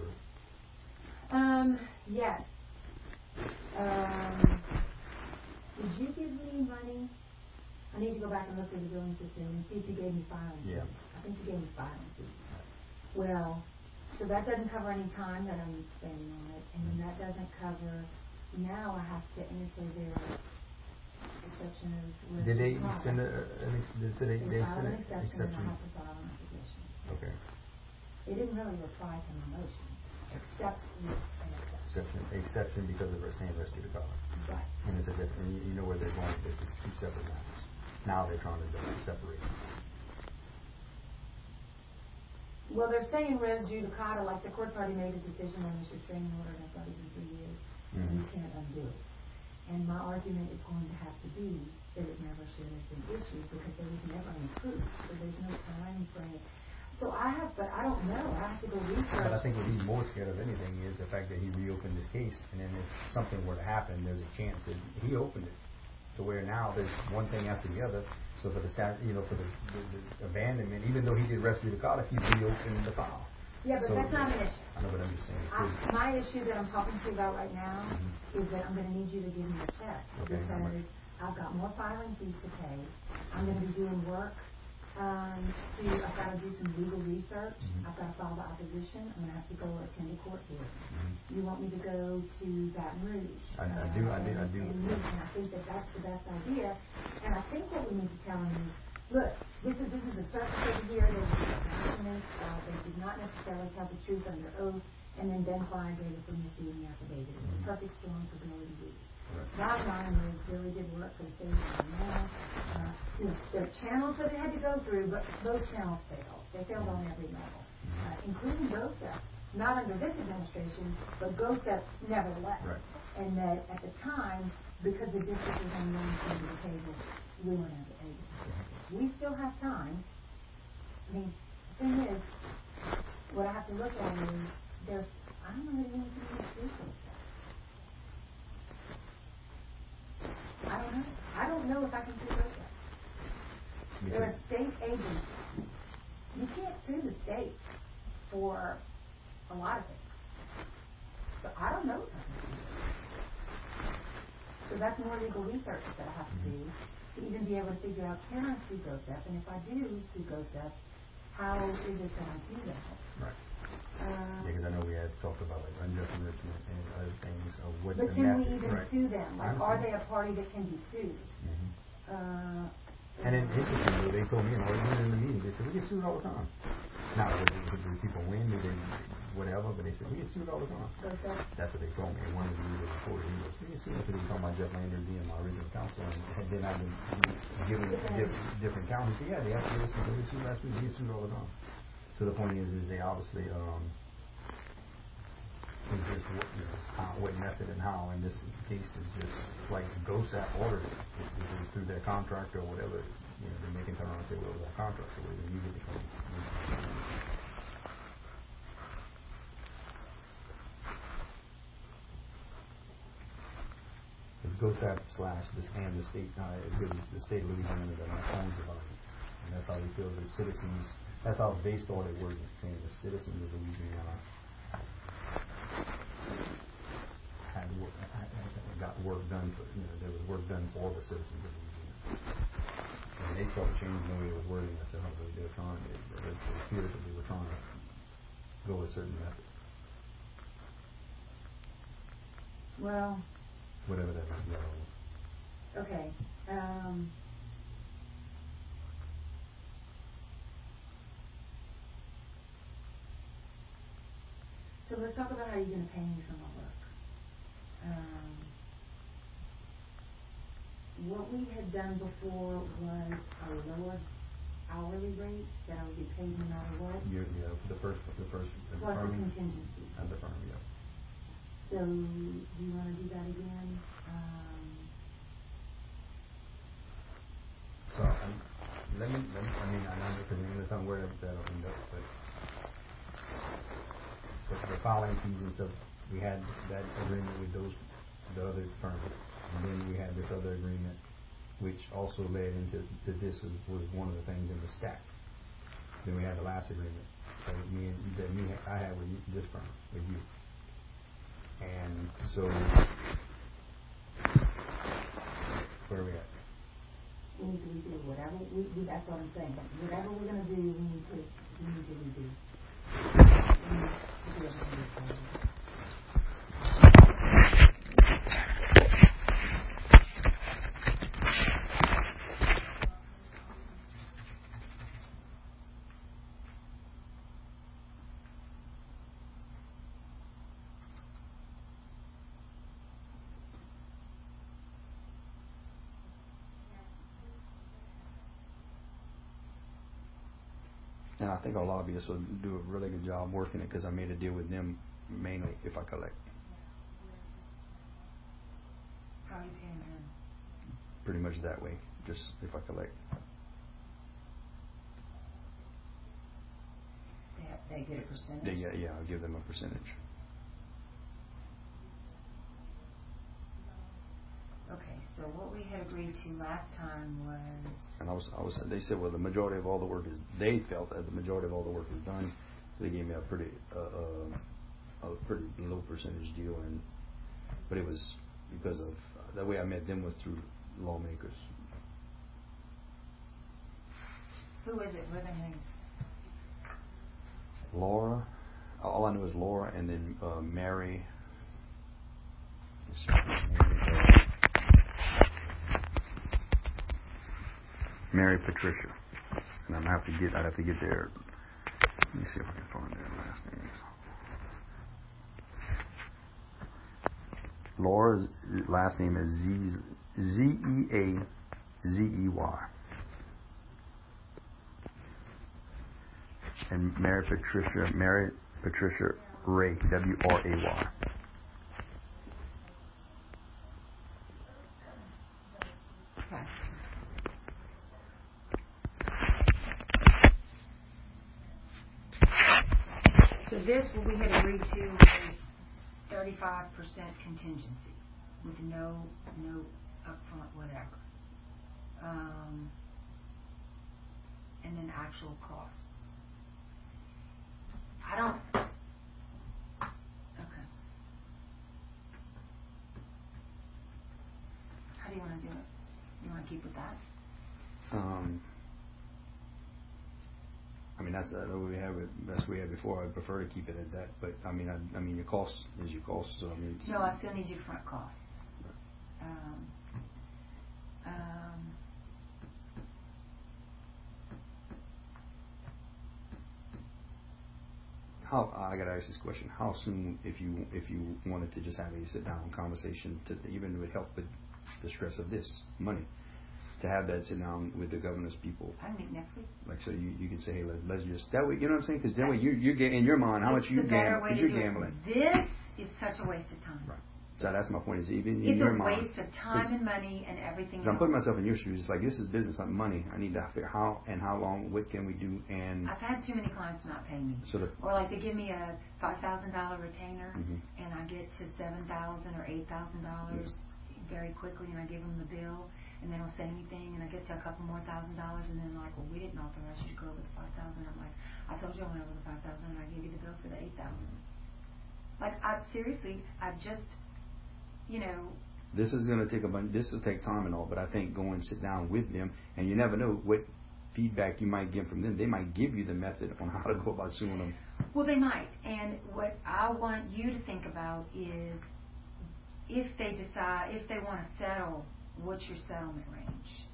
Yes. Did you give me money? I need to go back and look through the billing system and see if you gave me filing fees. Yeah. I think you gave me filing fees. Well, so that doesn't cover any time that I'm spending on it, and then that doesn't cover. Now I have to enter their exception of. Did they send an exception? And I have to file an application. Okay. They didn't really reply to my motion, except with an exception because of saying rescue the car. Right. And it's a different. You know where they're going. This is 2 separate matters. Now they're trying to separate. Well, they're saying res judicata, like the court's already made a decision on this restraining order that's already been 3 years, and you can't undo it. And my argument is going to have to be that it never should have been issued because there was never any proof, so there's no time frame. So I don't know. I have to go research. But I think what he's more scared of anything is the fact that he reopened this case, and then if something were to happen, there's a chance that he opened it to where now there's one thing after the other. So for the for the abandonment, even though he did rescue the car, he reopened the file. Yeah, but that's not an issue. I know, but I'm just saying. My issue that I'm talking to you about right now is that I'm going to need you to give me a check because I've got more filing fees to pay. I'm going to be doing work. I've got to do some legal research. I've got to file the opposition. I'm going to have to go attend a court hearing. You want me to go to Baton Rouge? I do. And I think that that's the best idea. And I think what we need to tell them is, look, this is a surface over here. They did not necessarily tell the truth under oath, and then Ben Klein gave us a misleading affidavit. It was a perfect storm for Billy to use. Bottom line is Billy did work for the state of Indiana. There are channels that they had to go through, but those channels failed. They failed on every level, including GOSEP. Not under this administration, but GOSEP nevertheless. Right. And that at the time, because the district was on one side of the table, we weren't able to. We still have time. I mean, the thing is, what I have to look at is I don't know that anything to do with GOSEP. I don't know if I can sue GOSEP. They're a state agency. You can't sue the state for a lot of things. But I don't know if I can sue them. So that's more legal research that I have to do to even be able to figure out, can I sue GOSEP? And if I do sue GOSEP, how is it that I do that? Right. Because I know we had talked about like unjust enrichment and other things. What's But the can we method, even right? sue them? Like, are they a party that can be sued? And then interestingly, they told me, even in the meeting, they said, we get sued all the time. Now, do people win? Do they whatever? But they said, we get sued all the time. That's what they told me. And one of the leaders reported, he goes, we get sued because they were talking about Jeff Lander being my original counsel. And then I've been given different counties. He said, yeah, they actually get sued last week. We get sued all the time. So the point is they obviously is just what method and how. In this case is just like GOSAP ordered it. It was through their contract or whatever. Then they can turn around and say, well, it was our contract, so then you get the claim. It's GOSAP / and the state, because it's the state of Louisiana that owns the body. And that's how they feel the citizens. That's how they started working, saying the citizens of Louisiana got work done for, there was work done for the citizens of Louisiana. And they started changing the way it was wording. I said, they were trying, it appeared that they were trying to go a certain method. Well, whatever that is. Okay. So let's talk about how you're going to pay me for my work. What we had done before was a lower hourly rate that I would be paid no matter what. The first plus a contingency. And the firm, yeah. So do you want to do that again? So let me. I mean, I know because there's some word that'll end up, but the filing fees and stuff, we had that agreement with the other firm, and then we had this other agreement, which also led into this was one of the things in the stack. Then we had the last agreement that I had with this firm, with you. And so, where are we at? We need to redo whatever that's what I'm saying. Whatever we're going to do, we need to redo. We need to do everything. And I think our lobbyists will do a really good job working it because I made a deal with them mainly if I collect. How are you paying them? Pretty much that way, just if I collect. They get a percentage? Yeah, I'll give them a percentage. Okay, so what we had agreed to last time was... And they said, well, the majority of all the work is, they felt that the majority of all the work is done. So they gave me a pretty low percentage deal, but it was because of, the way I met them was through lawmakers. Who is it? What are their names? Laura, all I know is Laura, and then Mary. Mary Patricia, and I'd have to get their. Let me see if I can find their last names. Laura's last name is Zeazey, and Mary Patricia Ray, Wray. Okay. So this, what we had agreed to was 35% contingency with no upfront whatever. And then actual costs. Okay. do you want to do it? You want to keep with that? I mean, that's what we have. That's what we had before. I prefer to keep it at that. But I mean, your cost is your cost. So I mean, no, I still need your front costs. How I got to ask this question: how soon, if you wanted to just have a sit down conversation, to even would help with the stress of this money, to have that sit down with the governor's people. I can meet next week. Like, so you could say, hey, let's just that way. You know what I'm saying? Because then way you're in your mind how much you gamble. You're gambling. This is such a waste of time. Right. So that's my point. Is even in your It's a mind. waste of time and money and everything. So I'm putting myself in your shoes. It's like, this is business, not money. I need to figure how long. What can we do? And I've had too many clients not pay me. Or like they give me a $5,000 retainer, and I get to $7,000 or $8,000 very quickly, and I give them the bill, and they don't say anything, and I get to a couple more $1,000, and then like, well, we didn't authorize you to go over the 5,000. I'm like, I told you I went over the 5,000, and I gave you the bill for the 8,000. Like, seriously, I just. This is going to take this will take time and all, but I think go and sit down with them, and you never know what feedback you might get from them. They might give you the method on how to go about suing them. Well, they might, and what I want you to think about is if they want to settle, what's your settlement range?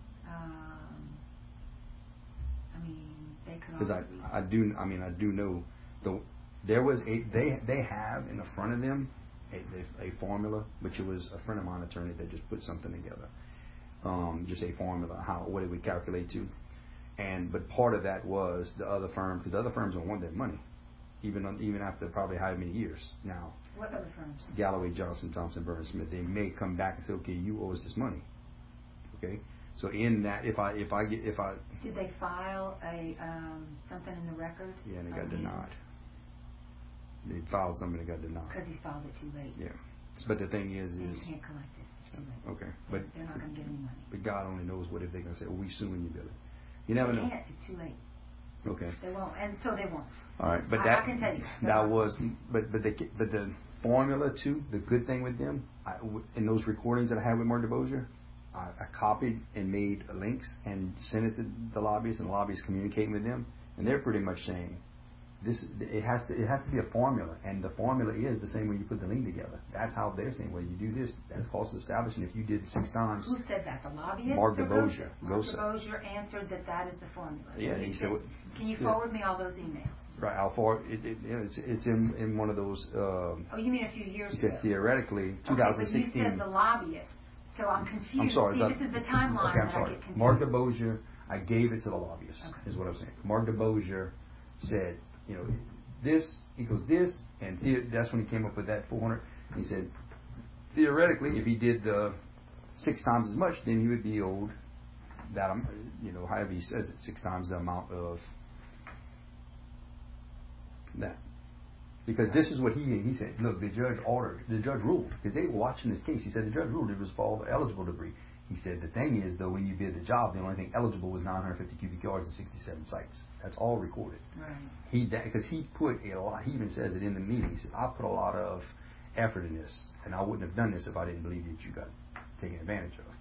I mean, they could. Because I do know there was they have in the front of them a formula, which it was a friend of mine, attorney, that just put something together. Just a formula, what did we calculate to? But part of that was the other firm, because the other firms don't want their money, even after probably how many years now. What other firms? Galloway, Johnson, Thompson, Burns, Smith. They may come back and say, okay, you owe us this money. Okay, so in that, if I did they file a something in the record? Yeah, and it got denied. They filed something that got denied. Because he filed it too late. Yeah. But the thing is you can't collect it. It's too late. Okay. But they're not going to get any money. But God only knows what if they're going to say, well, we suing you, Billy. You never know. They can't. It's too late. Okay. They won't. And so they won't. All right. But I can tell you. But the formula too, the good thing with them, in those recordings that I had with Mark DeBosier, I copied and made links and sent it to the lobbyists, and the lobbyists communicating with them, and they're pretty much saying, it has to be a formula, and the formula is the same when you put the link together. That's how they're saying, well, you do this, that's cost established, and if you did 6 times. Who said that? The lobbyist? Mark DeBosier. Mark DeBosier answered that is the formula. Yeah, he said. Can you forward me all those emails? Right, I'll forward. It's in one of those. You mean a few years ago? He said theoretically, 2016. But you said the lobbyist, so I'm confused. I'm sorry. See, this is the timeline I'm sorry. I get confused. Mark DeBosier, I gave it to the lobbyist. Is what I'm saying. Mark DeBosier said, this equals this, and that's when he came up with that 400. He said, theoretically, if he did 6 times as much, then he would be owed that, however he says it, 6 times the amount of that. Because this is what he said. Look, the judge ruled, because they were watching this case. He said the judge ruled it was for all the eligible debris. He said the thing is, though, when you bid the job, the only thing eligible was 950 cubic yards and 67 sites. That's all recorded. Right. Because he put a lot. He even says it in the meeting. He said, I put a lot of effort in this, and I wouldn't have done this if I didn't believe that you got taken advantage of.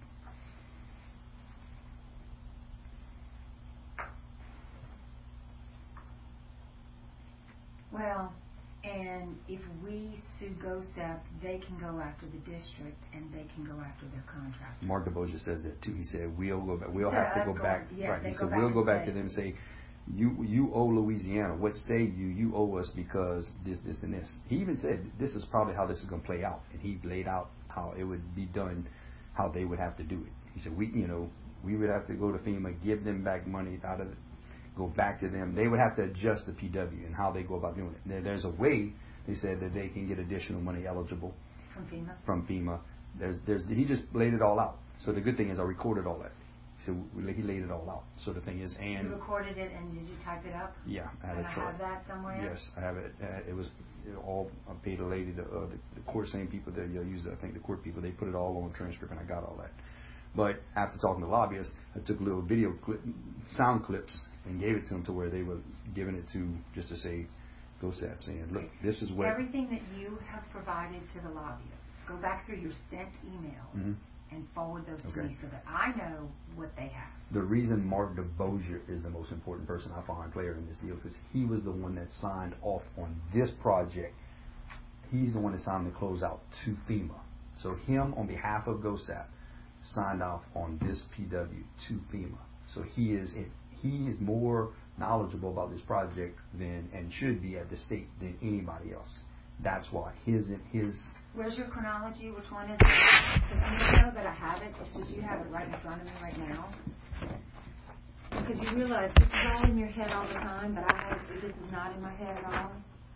Well, and if we sue GOSEP, they can go after the district and they can go after their contractor. Mark DeBosier says that too. He said we'll go back. We'll have to go back. Yeah, right. He said we'll go back to them and say, you owe Louisiana. What say you owe us because this, and this. He even said this is probably how this is going to play out, and he laid out how it would be done, how they would have to do it. He said we would have to go to FEMA, give them back money out of it. Go back to them. They would have to adjust the PW and how they go about doing it. There's a way, they said, that they can get additional money eligible from FEMA. He just laid it all out. So the good thing is I recorded all that. So he laid it all out. So the thing is, and you recorded it, and did you type it up? Yeah, I had it. Have that somewhere? Yes, I have it. It was all. I paid a lady, the court same people that use. I think the court people. They put it all on transcript, and I got all that. But after talking to lobbyists, I took little video sound clips, and gave it to them to where they were giving it to just to say, GOSEP, saying, look, this is what. Everything that you have provided to the lobbyists, go back through your sent emails. Mm-hmm. and forward those to Okay. me so that I know what they have. The reason Mark DeBosier is the most important person I find player in this deal because he was the one that signed off on this project. He's the one that signed the closeout to FEMA. So him, on behalf of GOSAP, signed off on this PW to FEMA. So he is more knowledgeable about this project than and should be at the state than anybody else. That's why his. Where's your chronology? Which one is it? Because I know that I have it. It's just you have it right in front of me right now. Because you realize this is all in your head all the time, but this is not in my head at all.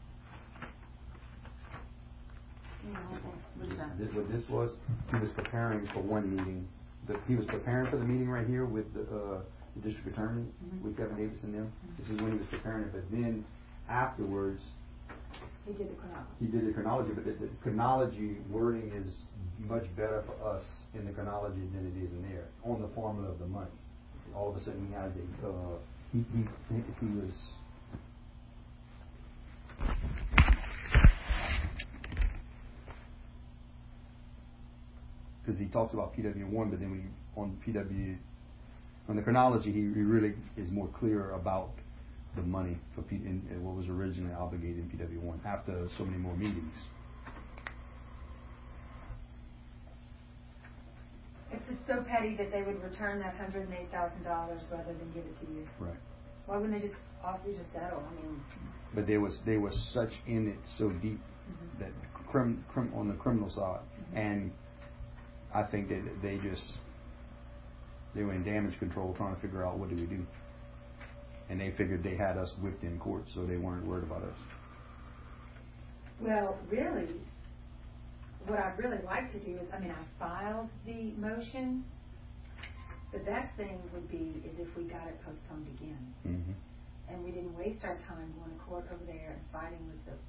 What is that? What this was, he was preparing for one meeting. He was preparing for the meeting right here with the district attorney, with Kevin Davis and them. This is when he was preparing it, but then afterwards, He did the chronology. he did the chronology, but the chronology wording is much better for us in the chronology than it is in there on the formula of the money. All of a sudden, he has he was. Because he talks about PW1, but then when on the chronology, he really is more clear about the money for and what was originally obligated in PW1 after so many more meetings. It's just so petty that they would return that $108,000 rather than give it to you. Right. Why wouldn't they just offer you to settle? I mean. But they was such in it so deep that on the criminal side, and I think that they were in damage control trying to figure out what do we do. And they figured they had us whipped in court, so they weren't worried about us. Well, really, what I'd really like to do is, I filed the motion. The best thing would be is if we got it postponed again. Mm-hmm. And we didn't waste our time going to court over there and fighting with the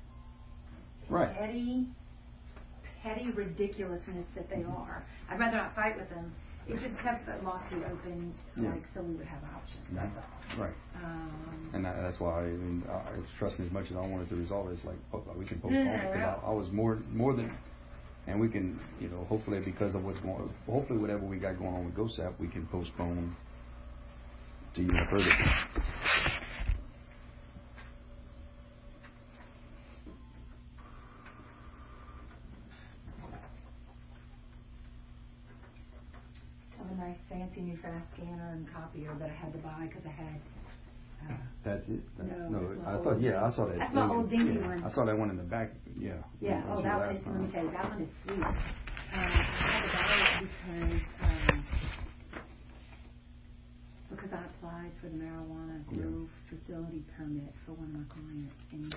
petty ridiculousness that they are. I'd rather not fight with them. It just kept the lawsuit open, so we would have options. That's all. Right. And that's why trust me, as much as I wanted to resolve it, it's like we can postpone it. Because I was more than, and we can, hopefully because of hopefully whatever we got going on with GOSAP, we can postpone to even further. A nice fancy new fast scanner and copier that I had to buy because I had. That's it. No, I thought. Yeah, I saw that. That's my old dinky one. I saw that one in the back. Yeah. Yeah. Oh, that one is. Let me tell you, that one is sweet. I had to buy it because I applied for the marijuana grow facility permit for one of my clients, and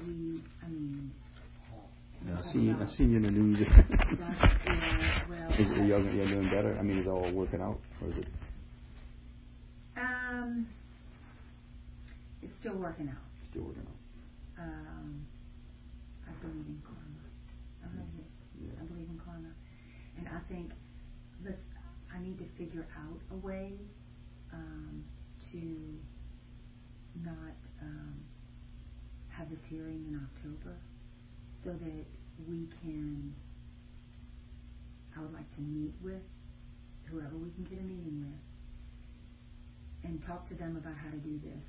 I see you in the news. Is y'all doing better? Is it all working out, or is it? It's still working out. Still working out. I believe in karma. I believe in karma, and I think I need to figure out a way to not have this hearing in October, so that we can. I would like to meet with whoever we can get a meeting with and talk to them about how to do this,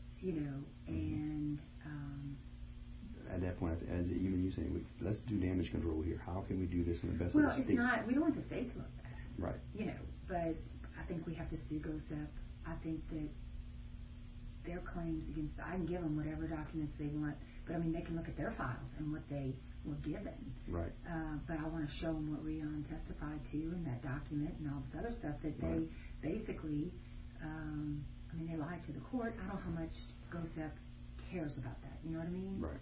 and at that point, as even you saying, let's do damage control here. How can we do this in the best of the state? It's not. We don't want the state to look bad. Right. But I think we have to sue GOSAP. I think that their claims against, I can give them whatever documents they want, but they can look at their files and what they were given. Right. But I want to show them what Rion testified to in that document and all this other stuff that they basically, they lied to the court. I don't know how much GOSAP cares about that. You know what I mean? Right.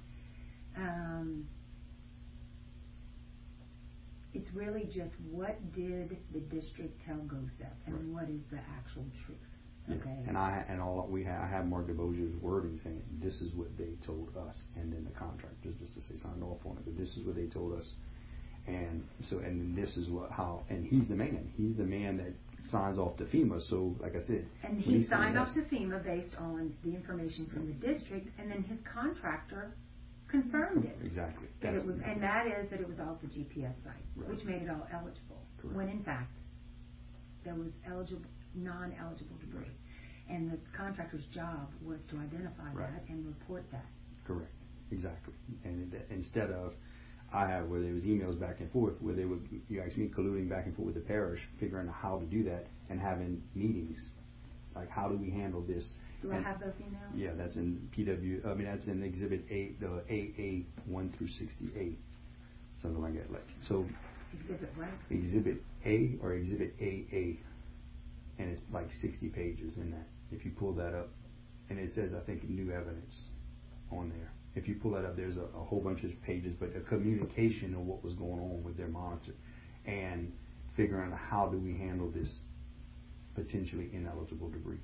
It's really just what did the district tell GOSAP and what is the actual truth. Okay. Yeah. And I have Mark DeBosier's wording saying this is what they told us, and then the contract just to say signed off on it. But this is what they told us, and this is and he's the man. He's the man that signs off to FEMA. So like I said, and he signed off to FEMA based on the information from the district, and then his contractor confirmed it. Exactly. That it was, and that is that it was off the GPS site, Right. which made it all eligible. Correct. When in fact, there was non-eligible debris. And the contractor's job was to identify Right. that and report that. Correct. Exactly. And instead of, I had where there was emails back and forth where they would, you actually colluding back and forth with the parish, figuring out how to do that and having meetings. Like, how do we handle this? Do I have those emails? Yeah, that's in that's in Exhibit 8, the AA 1 through 68. Something like that. So, Exhibit what? Exhibit A or Exhibit AA. And it's like 60 pages in that. If you pull that up, and it says, I think, new evidence on there. If you pull that up, there's a whole bunch of pages, but a communication of what was going on with their monitor and figuring out how do we handle this potentially ineligible debris.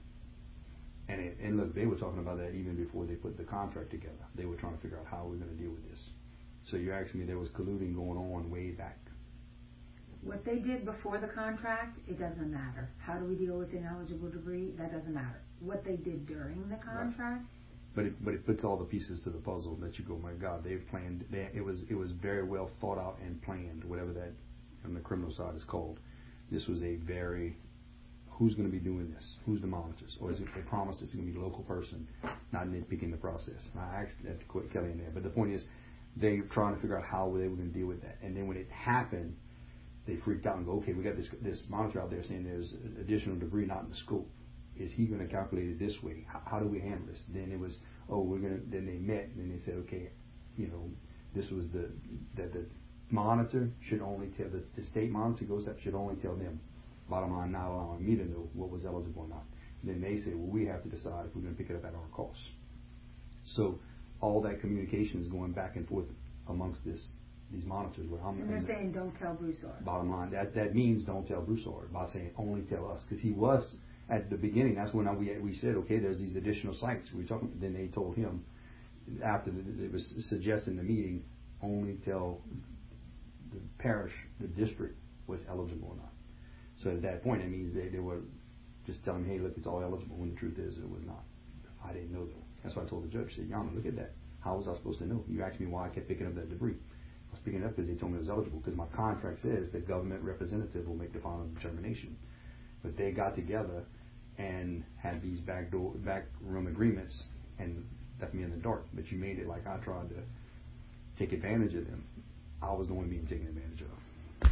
And look, they were talking about that even before they put the contract together. They were trying to figure out how we're going to deal with this. So you're asking me, there was colluding going on way back. What they did before the contract, it doesn't matter. How do we deal with ineligible debris? That doesn't matter. What they did during the contract. Right. But it puts all the pieces to the puzzle that you go, my God, they've planned. It was very well thought out and planned, whatever that on the criminal side is called. This was a very, who's going to be doing this? Who's the monitors? Or is it they promised it's going to be a local person, not nitpicking the process? And I actually had to quit Kelly in there. But the point is, they were trying to figure out how they were going to deal with that. And then when it happened, they freaked out and go, okay, we got this monitor out there saying there's additional debris not in the scope. Is he going to calculate it this way? How do we handle this? Then it was, then they met and they said, okay, this was that the monitor should only tell, the state monitor goes up, should only tell them. Bottom line, not allowing me to know what was eligible or not. Then they say, well, we have to decide if we're going to pick it up at our cost. So all that communication is going back and forth amongst these monitors. And they're saying, don't tell Broussard. Bottom line, that means don't tell Broussard by saying only tell us, because he was at the beginning. That's when we said, okay, there's these additional sites. Then they told him after it was suggesting the meeting, only tell the parish, the district was eligible or not. So at that point, it means they were just telling him, hey, look, it's all eligible, when the truth is it was not. I didn't know that. That's why I told the judge, I said, Yama, look at that. How was I supposed to know? You asked me why I kept picking up that debris. I was picking it up because they told me it was eligible, because my contract says the government representative will make the final determination. But they got together and had these backroom agreements and left me in the dark. But you made it like I tried to take advantage of them. I was the one being taken advantage of.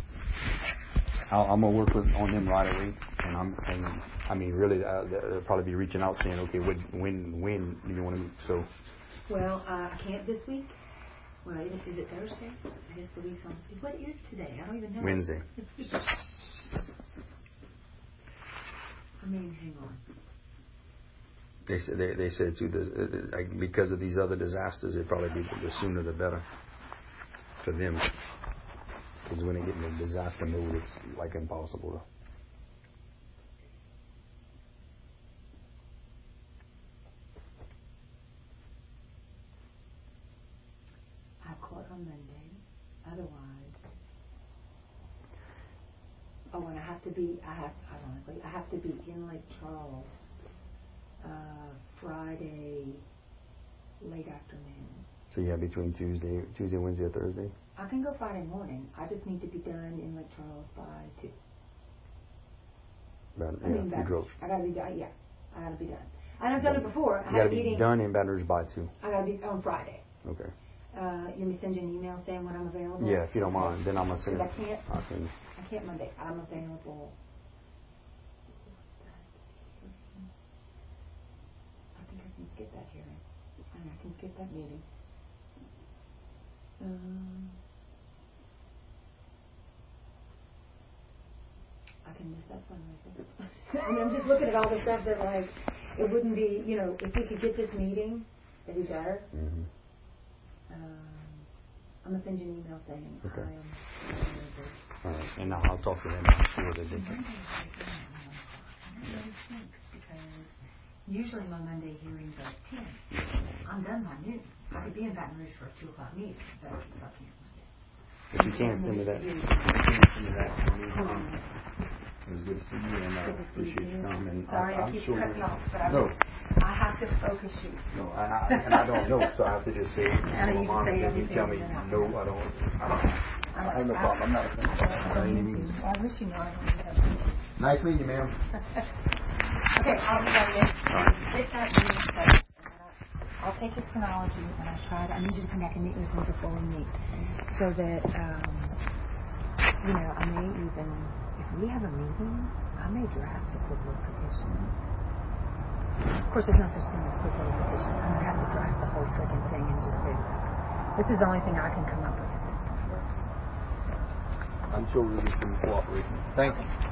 I'm gonna work on them right away, and really, they'll probably be reaching out saying, okay, when do you want to meet? So. Well, I can't this week. Well, is it Thursday? I guess the week's on. What is today? I don't even know. Wednesday. Hang on. They said too, because of these other disasters, it'd probably be the sooner the better for them. Because when they get in the disaster mode, it's like impossible. I have court on Monday. Otherwise, and I have to be in Lake Charles Friday late afternoon. So yeah, between Tuesday, Wednesday, or Thursday? I can go Friday morning. I just need to be done in Lake Charles by 2. I gotta be done. Yeah, I gotta be done. And I've done it before. You gotta be done in Baton Rouge by 2. I gotta be on Friday. Okay. You want me to send you an email saying when I'm available? Yeah, if you don't mind. Then I'm gonna send. I can't Monday. I'm available. I think I can skip that hearing. I can skip that meeting. I can miss that fundraiser. I'm just looking at all the stuff that, like, it wouldn't be, if we could get this meeting, it'd be better. Mm-hmm. I'm going to send you an email saying okay. I am. All right, and I'll talk to them and see what they think. Because usually my Monday hearings are at 10. I'm done by noon. I could be in Baton Rouge for a 2 o'clock meeting, but I can't. If you can, send me that. It was good to see you, and I appreciate you coming. Sorry, I keep cutting off, but I have active focus sheet. No, and I don't know, so I have to just say, And you just say if you tell me, no, I don't. I have no problem. I'm not a fan. I wish you know I don't do that. Nice meeting you, ma'am. Okay, I'll be done this. Hit that meeting first. I'll take this chronology and I need you to come back and meet with me before we meet. So that, I may even, if we have a meeting, I may draft a quick little petition. Of course, there's no such thing as a quick little petition. I'm going to have to draft the whole freaking thing and just say, this is the only thing I can come up with at this point. I'm sure we'll get some cooperation. Thank you.